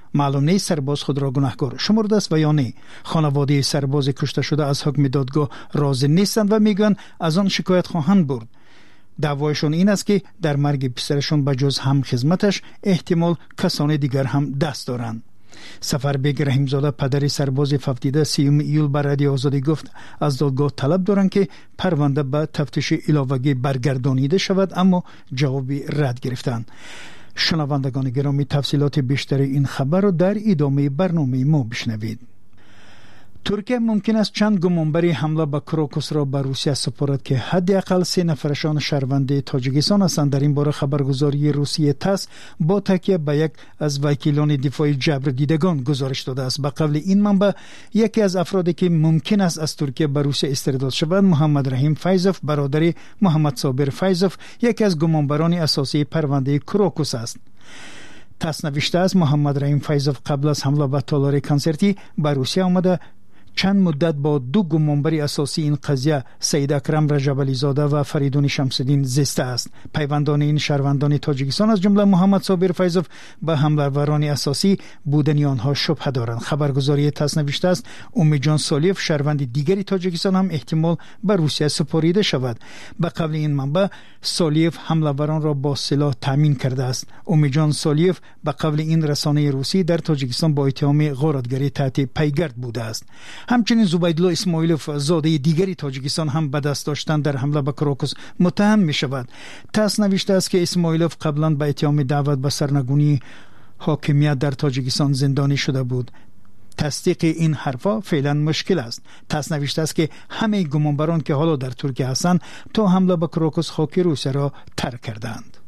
معلوم نیست سرباز خود را گناهکار شمرده است و یا نه. خانواده سرباز کشته شده از حکم دادگاه راضی نیستند و میگن از آن شکایت خواهند برد. دعوایشون این است که در مرگ پسرشون بجز هم خدمتش احتمال کسان دیگر هم دست دارند. سفربگ رحیمزاده پدر سرباز فوتیده 3 ایول بر رادیو آزادی گفت از دادگاه طلب دارند که پرونده به تفتیش علاوگی برگردانیده شود، اما جوابی رد گرفتند. شنوندگان گرامی، تفصیلات بیشتر این خبر را در ادامه برنامه ما بشنوید. ترکیه ممکن است چند گمانبری حمله به کراکوس را به روسیه سپارد که حداقل 3 نفرشان شهروند تاجیکستان هستند. در این باره خبرگزاری روسیه تاس با تکیه به یک از وکیلان دفاع جبر دیدگان گزارش داده است. به قول این منبع یکی از افرادی که ممکن است از ترکیه به روسیه استرداد شود محمد رحیم فیضوف برادر محمد صابر فیضوف یکی از گمانبران اساسی پرونده کراکوس است. تاس نوشته است محمد رحیم فیضوف قبل از حمله به تالار کنسرتی به روسیه آمده چند مدت با 2 گمانبر اساسی این قضیه سید اکرم رجبلی زاده و فریدون شمس‌الدین زسته است. پیوندان این شهروندان تاجیکستان از جمله محمد صابر فیضوف به حمله‌وران اساسی بودن آنها شبهه دارند. خبرگزاری تاس نوشته است امیدجان سالیف شهروند دیگری تاجیکستان هم احتمال به روسیه سپاریده شود. به قول این منبع سالیف حمله‌وران را با سلاح تامین کرده است. امیدجان سالیف به قول این رسانه روسی در تاجیکستان با اتهام غارتگری تحت پیگرد بوده است. همچنین زبیدالله اسماعیلوف زاده دیگری تاجیکستان هم به دست داشتن در حمله به کراکوس متهم می شود. تاس نوشته است که اسماعیلوف قبلا به اتهام دعوت به سرنگونی حاکمیت در تاجیکستان زندانی شده بود. تصدیق این حرفا فعلا مشکل است. تاس نوشته است که همه گمانبران که حالا در ترکیه هستند تا حمله به کراکوس خاک روسیه را ترک کردند.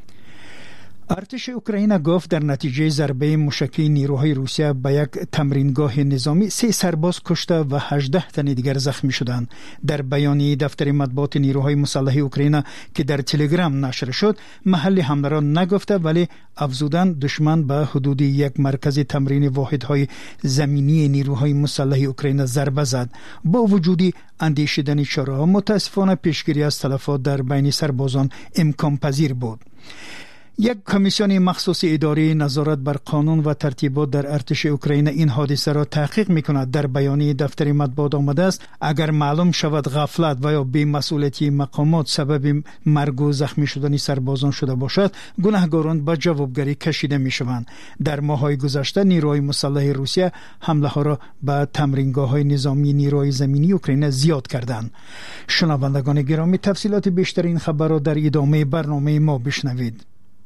ارتش اوکراین گفت در نتیجه ضربه موشکی نیروهای روسیه به یک تمرینگاه نظامی 3 سرباز کشته و 18 تن دیگر زخمی شدند. در بیانیه دفتر مطبوعات نیروهای مسلح اوکراین که در تلگرام نشر شد محل حمله را نگفته، ولی افزودن دشمن به حدود یک مرکز تمرین واحدهای زمینی نیروهای مسلح اوکراین ضربه زد. با وجود اندیشیدن چرا متاسفانه پیشگیری از تلفات در بین سربازان امکان پذیر بود. یک کمیسیون مخصوص اداری نظارت بر قانون و ترتیبات در ارتش اوکراین این حادثه را تحقیق می‌کند. در بیانیه دفتر مطبوعات آمده است اگر معلوم شود غفلت و یا بی‌مسئولیتی مقامات سبب مرگ و زخمی شدن سربازان شده باشد، گناهکاران به جوابگری کشیده می‌شوند. در ماه‌های گذشته نیروهای مسلح روسیه حمله‌ها را به تمرینگاه‌های نظامی نیروهای زمینی اوکراین زیاد کردند. شنوندگان گرامی، تفصیلات بیشتر این خبر را در ادامه برنامه ما بشنوید.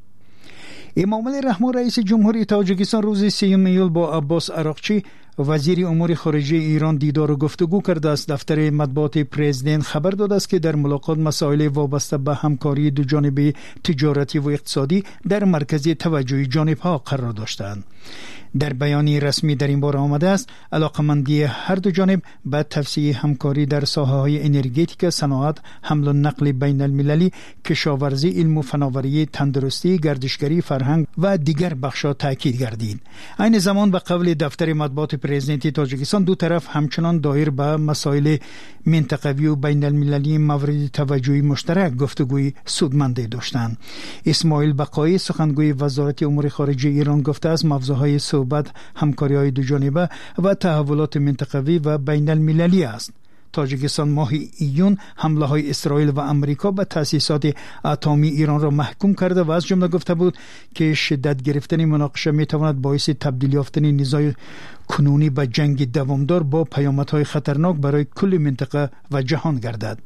امامعلی رحمان رئیس جمهوری تاجیکستان روز 3 ایول با عباس عراقچی وزیر امور خارجه ایران دیدار و گفتگو کرده است. دفتر مطبوعات پرزیدنت خبر داده است که در ملاقات مسائل وابسته به همکاری دوجانبه تجارتی و اقتصادی در مرکز توجه جانب‌ها قرار داشتند. در بیانیه رسمی در این باره آمده است علاقمندی هر دو جانب به توسعه همکاری در ساحه‌های انرژتیک، صنعت، حمل و نقل بین المللی، کشاورزی، علم و فناوری، تندرستی، گردشگری، فرهنگ و دیگر بخش‌ها تاکید گردید. این زمان به قول دفتر مطبوعات پرزیدنت تاجیکستان دو طرف همچنان دایر به مسائل منطقوی و بین المللی مورد توجه مشترک گفتگوی سودمند داشتند. اسماعیل بقایی سخنگوی وزارت امور خارجه ایران گفته است موضوعهای صحبت همکاری‌های دوجانبه و تحولات منطقوی و بین المللی است. تاجیکستان ماه ایون حمله‌های اسرائیل و امریکا به تأسیسات اتمی ایران را محکوم کرده و از جمله گفته بود که شدت گرفتن مناقشه می‌تواند باعث تبدیل یافتن نزاع کنونی به جنگ دوامدار با پیامدهای خطرناک برای کل منطقه و جهان گردد.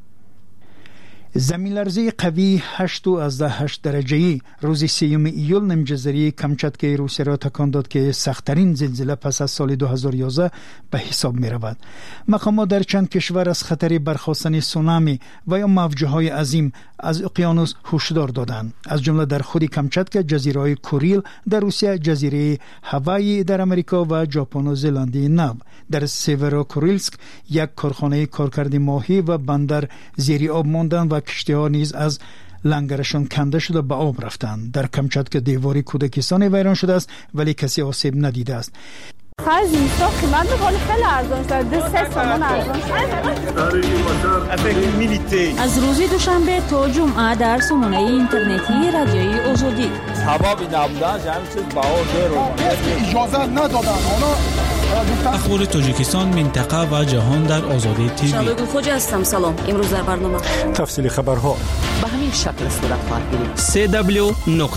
زمین لرزه قوی 8.8 درجه‌ای روز 3 ایول نمجزیره کامچاتکا روسیه را تکان داد که سخت‌ترین زلزله پس از سال 2011 به حساب می‌رود. مقامات در چند کشور از خطر برخاستن سونامی و یا موج‌های عظیم از اقیانوس هشدار دادند، از جمله در خود کامچاتکا، جزیره کوریل در روسیه، جزیره هاوایی در امریکا و ژاپن و زلاند نو. در سیوروکوریلسک یک کارخانه کارکرد ماهی و بندر زیر آب ماندند و کشتی‌ها نیز از لنگرشان کنده شده به آب رفتند. در کامچاتکا دیواری کودکستان ویران شده است ولی کسی آسیب ندیده است. خرج نیستا قیمت می‌کنه خیلی ارزان شده، 3 تومان ارزان شده. از روز دوشنبه تا جمعه در سامانه اینترنتی رادیوی آزادی سبب نبودن همین چیز باور داره اجازه ندادن اخبار تاجیکستان، منطقه و جهان در آزادی تیوی. شبگون خوجا هستم. سلام. امروز در برنامه تفصیل خبرها به همین شکل صورت خواهد گرفت.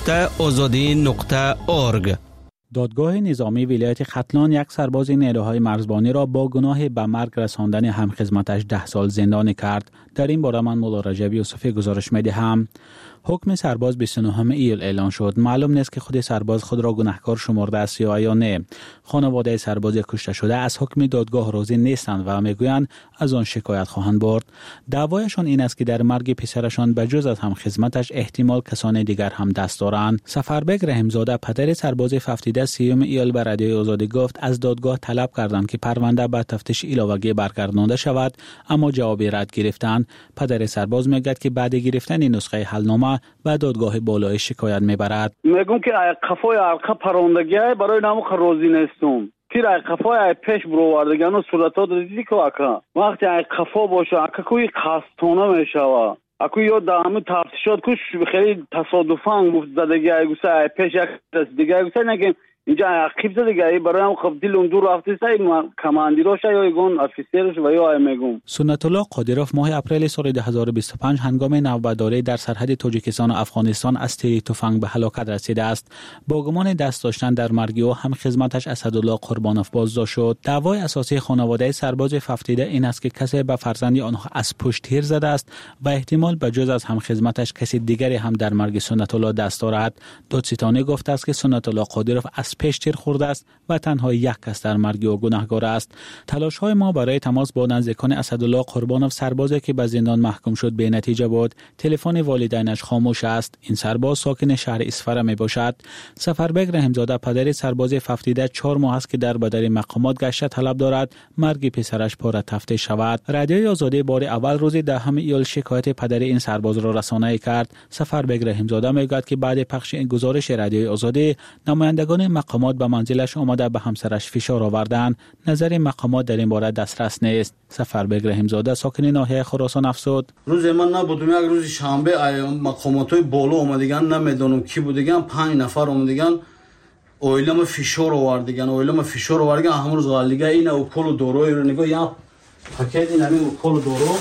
www.azadi.org. دادگاه نظامی ولایت ختلان یک سرباز نیروهای مرزبانی را با گناه به مرگ رساندن همخدمتش 10 سال زندانی کرد. در این باره من مولا رجب یوسفی گزارش می‌دهم. حکم سرباز 29 ایول اعلان شد. معلوم نیست که خود سرباز خود را گناهکار شمرده است یا نه. خانواده سرباز کشته شده از حکم دادگاه راضی نیستند و میگویند از آن شکایت خواهند برد. دعوایشان این است که در مرگ پسرشان به جز از هم خدمتش احتمال کسان دیگر هم دست دارند. سفربگ رحمزاده پدر سرباز ففتیده 30 ایول به رادیوی آزادی گفت از دادگاه طلب کردند که پرونده به تفتیش علاوگی برگردانده شود، اما جواب رد گرفتند. پدر سرباز میگوید که بعد گرفتن نسخه حلنامه و دادگاه بالای شکایت میبرد. میگم که قفای علقه پروندگی برای نامو راضی نیستم. تیر قفای پیش برآوردگان و صورتات دیدی که اکا وقتی قفا باشه اکا کوی قصدانه میشوه. اکو یا دامه تفتیشات کوش خیلی تصادفاً گفت زدگی گوشه پیش یک دیگه گوشه نگیم اینجا عقیب زدگی برای هم خب دیل اون دور رفتی سای کماندیروش یا یگون افیسرش و یا میگم. سنت الله قادروف ماه اپریل سال 2025 هنگام نوبرداری در سرحد تاجیکستان و افغانستان از تیر تفنگ به هلاکت رسیده است. با گمان دست داشتن در مرگ او هم خدمتش اسدالله قربانوف بازداشت شد. دعوای اساسی خانواده سرباز ففتیده این است که کسی به فرزند آنها از پشت تیر زده است و احتمال به جز از هم خدمتش کسی دیگری هم در مرگ سنت الله دست دارد. دادستانی گفته است که سنت الله قادروف از پیش تیر خورده است و تنها یک کس در مرگ او گناهکار است. تلاش‌های ما برای تماس با نزدیکان اسدالله قربانوف سربازی که به زندان محکوم شد به نتیجه بود. تلفن والدینش خاموش است. این سرباز ساکن شهر اسفره می باشد. سفربگ رحمزاده پدر سرباز ففتیده 4 ماه است که در بدر مقامات گشت طلب دارد مرگ پسرش پاره تفتیش شود. رادیوی آزادی بار اول روز 10 ایول شکایت پدر این سرباز را رسانه‌ای کرد. سفربگ رحمزاده میگوید که بعد پخش این گزارش رادیوی آزادی نمایندگان مقامات به منزلش آمده به همسرش فشار آوردند. نظر مقامات در این باره دسترس نیست. سفربگ رحمزاده ساکن ناحیه خراسان افزود روز من نبودم، یک روز شنبه مقاماتای بالا اومدگان نمیدونم کی بودگان 5 نفر اومدگان اویلم فشار آوردگان همون روز غالگاه این اوکول دورو رو نگاه یا پاکت این همین اوکول دورو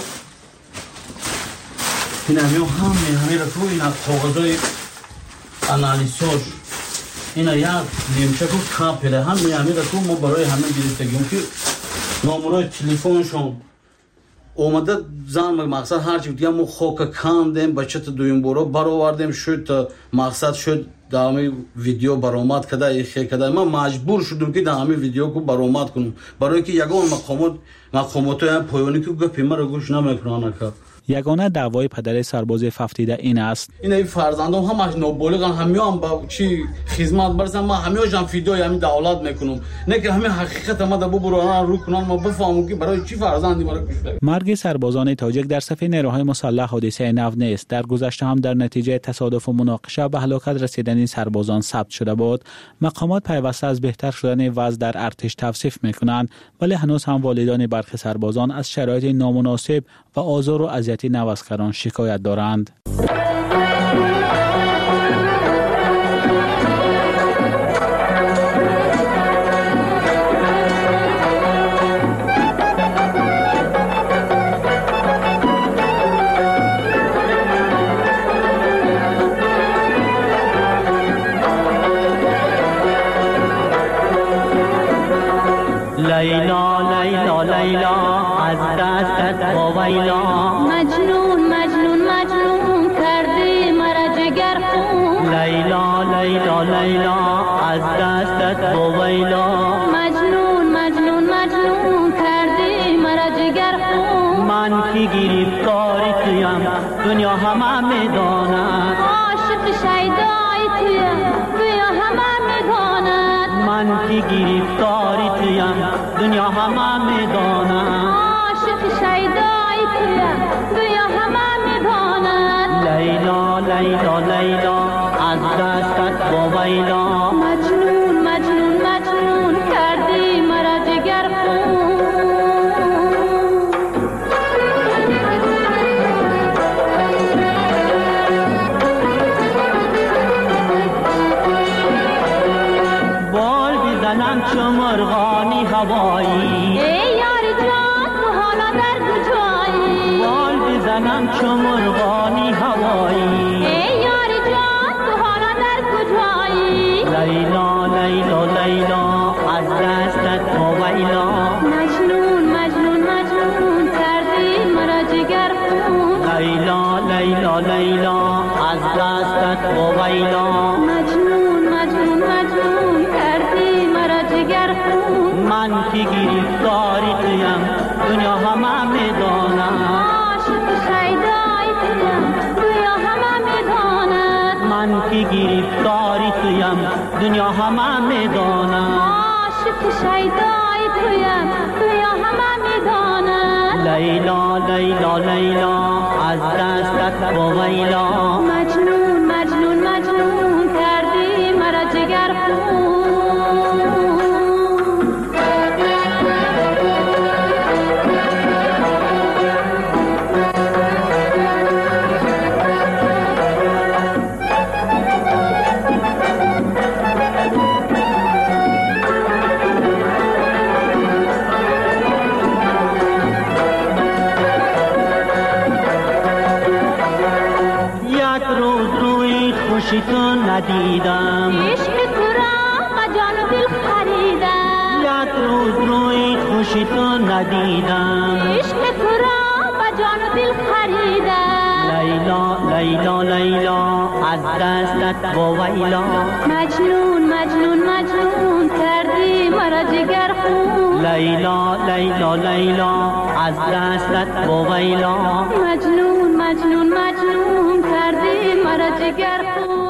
این همین رو تو این کاغذای آنالیزش اینا یا نیمچه کو کاپره هم میامید تو ما برای همه گرفتگیم که نمره تلفنشون اومده زن مقصد هر چی دیگه ما خوک کاندیم بچه تا دویم برو برآوردیم شد مقصد شد دامی ویدیو برآمد کده کده ما مجبور شدیم که دامی ویدیو کو برآمد کنم برای که یگان مقامات پایانی که گپی ما رو گوش نمیکنن که یگانه دعوای پدر سرباز ففتیده این است. این فرزندان همش نابالغن، همیان با چی خدمت برسن، ما همیان فیدای همین دولت میکنم، نه که همین حقیقت ما دبو بران رو کنن ما بفهمیم که برای چی فرزندی ما رو کشته. مرگ سربازان تاجیک در صف نیروهای مسلح حادثه نو نیست. در گذشته هم در نتیجه تصادف و مناقشه به هلاکت رسیدن این سربازان ثبت شده بود. مقامات پیوسته از بهتر شدن وضع در ارتش توصیف میکنند، ولی هنوز هم والدان برخی سربازان از شرایط نامناسب و آزار و اذیت نوازکران شکایت دارند. لیلا لیلا لیلا از دستت وایلا مجنون مجنون مجنون کردی مرا جگر خون لیلا لیلا لیلا از دستت وایلا مجنون مجنون مجنون کردی مرا جگر خون من کی گرفتاری تویم دنیا همه میداند عاشق شیدای تویم دنیا همه میداند من کی گرفتاری تویم دنیا همه میداند عاشق شیدای تویم دنیا همه میداند لیلا لیلا لیلا از دستت وایلا مجنون مجنون مجنون کردی مرا جگر خون همچو مرغانی هوایی ای یار جان تو حالا در کجایی لیلا لیلا لیلا از دستت ویلا مجنون مجنون مجنون کردی مرا جگر خون لیلا لیلا لیلا از دستت ویلا مجنون مجنون مجنون کردی مرا جگر خون من که گرفتاری تویم دنیا همه میداند عاشق شیدای تویم دنیا همه میداند من که گرفتاری تویم دنیا همه میداند عاشق شیدای تویم دنیا همه میداند لیلا لیلا لیلا از دستت ویلا مجنون مجنون مجنون کردی مرا جگر خون خوشی تو ندیدم عشق تو را با جان و دل خریدم یک روز روی خوشی تو ندیدم عشق تو را با جان و دل خریدم لیلا لیلا لیلا از دستت ویلا مجنون مجنون مجنون کردی مرا جگر خون لیلا لیلا لیلا از دستت ویلا مجنون مجنون مجنون کردی مرا جگر خون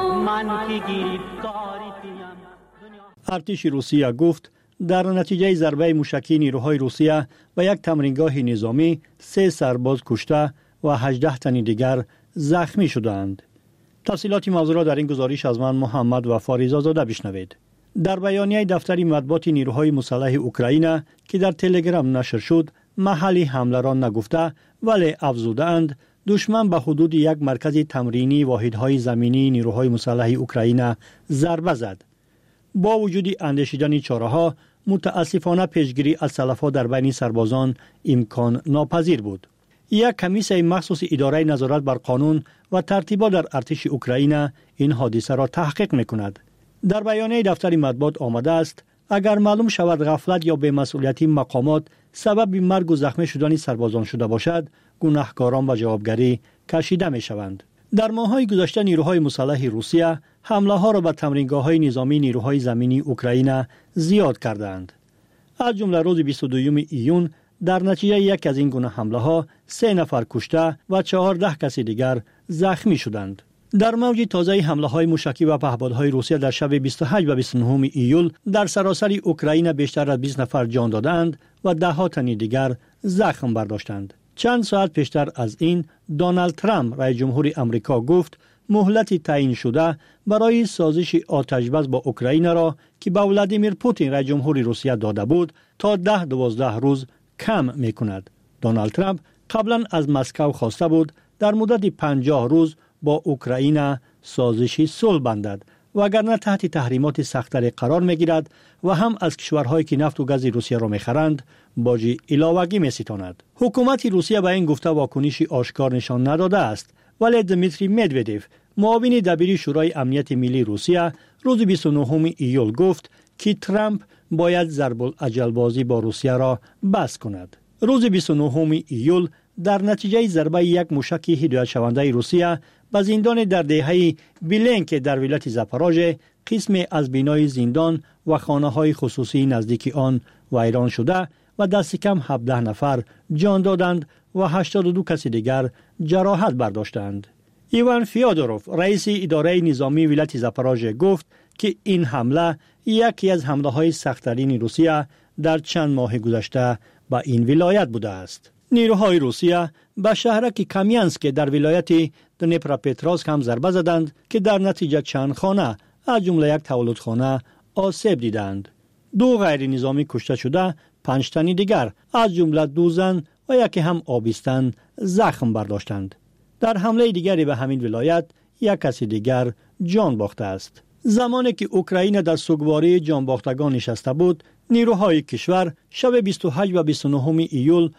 ارتش روسیه گفت در نتیجه ضربه موشکی نیروهای روسیه و یک تمرینگاه نظامی 3 سرباز کشته و 18 تن دیگر زخمی شدند. تفصیلات موضوع را در این گزارش از من محمد وفا رضازاده بشنوید. در بیانیه دفتر مطبوعات نیروهای مسلح اوکراین که در تلگرام نشر شد، محل حمله را نگفته ولی افزودند دشمن به حدود یک مرکز تمرینی واحدهای زمینی نیروهای مسلح اوکراین ضربه زد. با وجود اندیشیدن چاره‌ها، متاسفانه پیشگیری از تلفات در بین سربازان امکان ناپذیر بود. یک کمیسیون مخصوص اداره نظارت بر قانون و ترتیبات در ارتش اوکراین این حادثه را تحقیق می‌کند. در بیانیه دفتر مطبوعات آمده است اگر معلوم شود غفلت یا بی‌مسئولیتی مقامات سبب مرگ و زخمی شدن سربازان شده باشد، گناهکاران و جوابگری کشیده می‌شوند. در ماه‌های گذشته نیروهای مسلح روسیه حمله‌ها را به تمرینگاه‌های نظامی نیروهای زمینی اوکراین زیاد کردند. از جمله روز 22 ایون در نتیجه یک از این گونه حمله‌ها 3 نفر کشته و 14 کس دیگر زخمی شدند. در موج تازه حمله‌های موشکی و پهپادهای روسیه در شب 28 و 29 ایول در سراسر اوکراین بیشتر از 20 نفر جان دادند و 10 تن دیگر زخم برداشتند. چند ساعت پیشتر از این دونالد ترامپ رئیس جمهور آمریکا گفت مهلت تعیین شده برای سازش آتشبس با اوکراین را که به ولادیمیر پوتین رئیس جمهور روسیه داده بود تا 10-12 روز کم می‌کند. دونالد ترامپ قبلا از مسکو خواسته بود در مدت 50 روز با اوکراین سازشی صلح بندد وگرنه تحت تحریمات سخت‌تر قرار می‌گیرد و هم از کشورهایی که نفت و گاز روسیه را می‌خرند باج علاوگی می‌ستاند. حکومت روسیه به این گفته واکنشی آشکار نشان نداده است، ولی دمیتری مدودف معاون دبیر شورای امنیت ملی روسیه روز 29 ایول گفت که ترامپ باید ضرب الاجل بازی با روسیه را بس کند. روز 29 ایول در نتیجه ضربه یک موشک هدایت شونده روسیه به زندان در دهه بیلنک در ولایت زاپاروژه قسم از بنای زندان و خانه‌های خصوصی نزدیک آن ویران شده و دست کم 17 نفر جان دادند و 82 کس دیگر جراحت برداشتند. ایوان فیودوروف رئیس اداره نظامی ولایت زاپاروژه گفت که این حمله یکی از حمله‌های سخت‌ترین روسیه در چند ماه گذشته به این ولایت بوده است. نیروهای روسیه به شهرک کامیانسک در ولایت دنیپروپتروسک هم ضربه زدند که در نتیجه چند خانه از جمله یک تولدخانه آسیب دیدند. 2 غیر نظامی کشته شده، 5 تن دیگر از جمله 2 زن و یکی هم آبستن زخم برداشتند. در حمله دیگری به همین ولایت یک کس دیگر جان باخته است. زمانی که اوکراین در سوگواری جانباختگان نشسته بود، نیروهای کشور شب 28 و 29 ایول